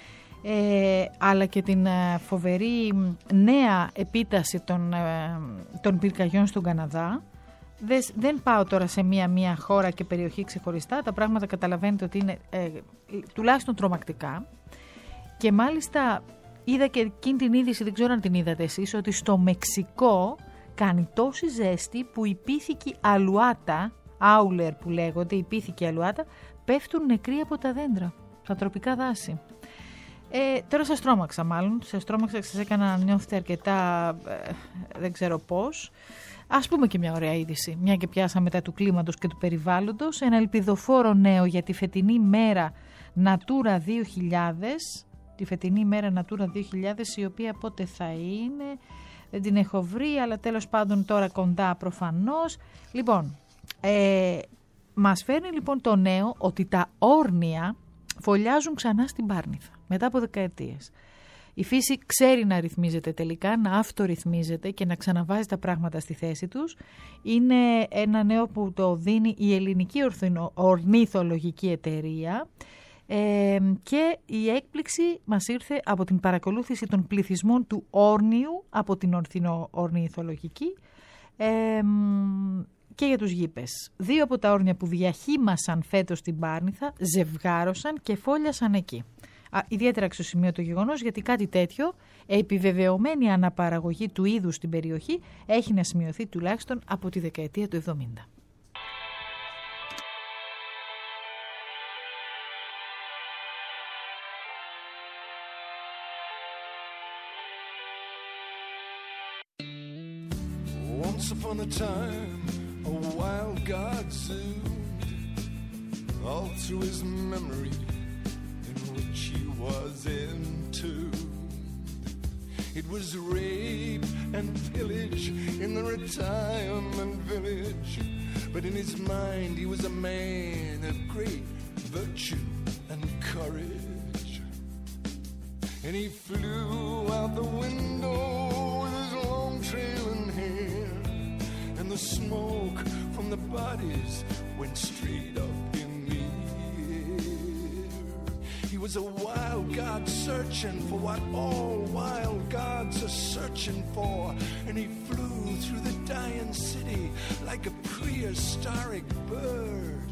ε, αλλά και την ε, φοβερή νέα επίταση των, ε, των πυρκαγιών στον Καναδά. Δεν, δεν πάω τώρα σε μία-μία χώρα και περιοχή ξεχωριστά, τα πράγματα καταλαβαίνετε ότι είναι ε, τουλάχιστον τρομακτικά. Και μάλιστα είδα και εκείνη την είδηση, δεν ξέρω αν την είδατε εσείς, ότι στο Μεξικό κάνει τόση ζέστη που οι πίθηκοι αλουάτα, άουλερ που λέγονται, οι πίθηκοι αλουάτα, πέφτουν νεκροί από τα δέντρα, στα τροπικά δάση. Ε, τώρα σας τρόμαξα μάλλον, σας τρόμαξα, σας έκανα να νιώθετε αρκετά, ε, δεν ξέρω πώς. Ας πούμε και μια ωραία είδηση, μια και πιάσαμε μετά του κλίματος και του περιβάλλοντος, ένα ελπιδοφόρο νέο για τη φετινή μέρα Natura δύο χιλιάδες, τη φετινή μέρα Natura δύο χιλιάδες, η οποία πότε θα είναι, δεν την έχω βρει, αλλά τέλος πάντων τώρα κοντά προφανώς. Λοιπόν, ε, μας φέρνει λοιπόν το νέο ότι τα όρνια φωλιάζουν ξανά στην Πάρνηθα, μετά από δεκαετίες. Η φύση ξέρει να ρυθμίζεται τελικά, να αυτορυθμίζεται και να ξαναβάζει τα πράγματα στη θέση τους. Είναι ένα νέο που το δίνει η Ελληνική Ορνηθολογική Εταιρεία. Ε, και η έκπληξη μας ήρθε από την παρακολούθηση των πληθυσμών του όρνιου από την Ορνηθολογική ε, και για τους γήπες. Δύο από τα όρνια που διαχείμασαν φέτος την Πάρνηθα ζευγάρωσαν και φόλιασαν εκεί. Α, ιδιαίτερα αξιοσημείωτο το γεγονός, γιατί κάτι τέτοιο, επιβεβαιωμένη αναπαραγωγή του είδους στην περιοχή, έχει να σημειωθεί τουλάχιστον από τη δεκαετία του εβδομήντα.
Once upon a time, a wild god zoomed all through his memory, in which he was entombed. It was rape and pillage in the retirement village, but in his mind he was a man of great virtue and courage. And he flew out the window with his long trailing hair, and the smoke from the bodies went straight up in the air. He was a wild god searching for what all wild gods are searching for, and he flew through the dying city like a prehistoric bird.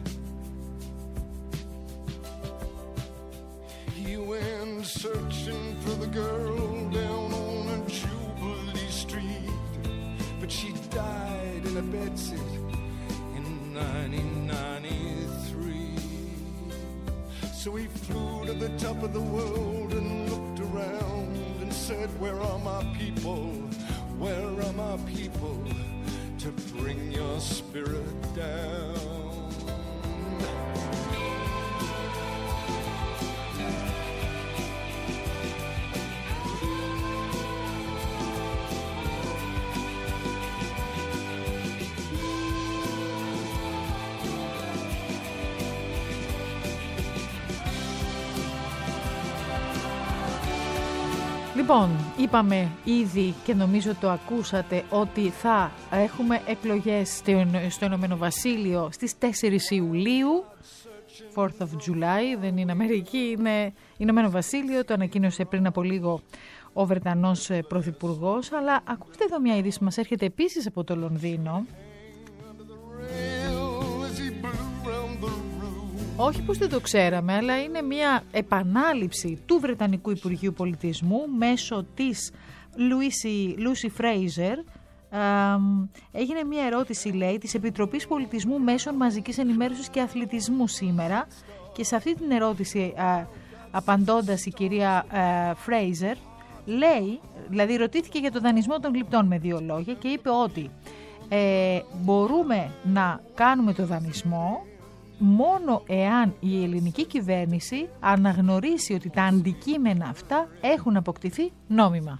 He went searching for the girl down on a Jubilee Street, but she died in a bedsit in nineteen ninety-three. So he flew to the top of the world and looked around and said, where are my people? Where are my people to bring your spirit down?
Λοιπόν, είπαμε ήδη και νομίζω το ακούσατε ότι θα έχουμε εκλογές στο Ηνωμένο Βασίλειο στις τέσσερις Ιουλίου. Fourth of July, δεν είναι Αμερική, είναι Ηνωμένο Βασίλειο. Το ανακοίνωσε πριν από λίγο ο Βρετανός Πρωθυπουργός. Αλλά ακούστε εδώ μια είδηση που μας έρχεται επίσης από το Λονδίνο. Όχι πως δεν το ξέραμε, αλλά είναι μια επανάληψη του Βρετανικού Υπουργείου Πολιτισμού μέσω της Lucy Fraser. Έγινε μια ερώτηση, λέει, της Επιτροπής Πολιτισμού Μέσων Μαζικής Ενημέρωσης και Αθλητισμού σήμερα, και σε αυτή την ερώτηση α, απαντώντας η κυρία Fraser λέει, δηλαδή ρωτήθηκε για το δανεισμό των γλυπτών με δύο λόγια και είπε ότι ε, μπορούμε να κάνουμε το δανεισμό μόνο εάν η ελληνική κυβέρνηση αναγνωρίσει ότι τα αντικείμενα αυτά έχουν αποκτηθεί νόμιμα.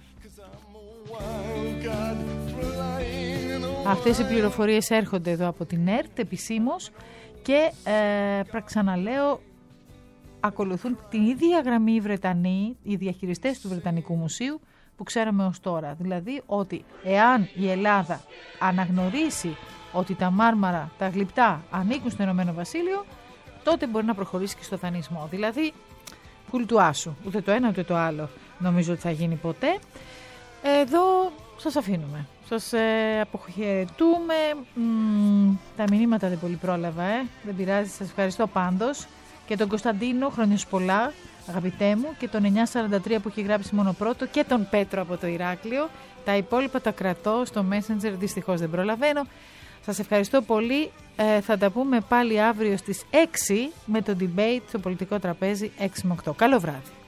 Αυτές οι πληροφορίες έρχονται εδώ από την ΕΡΤ επισήμως και ε, ξαναλέω, ακολουθούν την ίδια γραμμή οι Βρετανοί, οι διαχειριστές του Βρετανικού Μουσείου που ξέραμε ως τώρα. Δηλαδή ότι εάν η Ελλάδα αναγνωρίσει ότι τα μάρμαρα, τα γλυπτά ανήκουν στο Ηνωμένο Βασίλειο, τότε μπορεί να προχωρήσει και στο δανεισμό. Δηλαδή, πουλ του άσου. Ούτε το ένα ούτε το άλλο νομίζω ότι θα γίνει ποτέ. Εδώ σας αφήνουμε. Σας ε, αποχαιρετούμε. Μ, τα μηνύματα δεν πολύ πρόλαβα, ε. δεν πειράζει. Σας ευχαριστώ πάντως. Και τον Κωνσταντίνο, χρόνιος πολλά, αγαπητέ μου, και τον εννιά σαράντα τρία που έχει γράψει μόνο πρώτο, και τον Πέτρο από το Ηράκλειο. Τα υπόλοιπα τα κρατώ στο Messenger, δυστυχώς δεν προλαβαίνω. Σας ευχαριστώ πολύ. Ε, θα τα πούμε πάλι αύριο στις έξι με το debate στο πολιτικό τραπέζι έξι με οκτώ. Καλό βράδυ.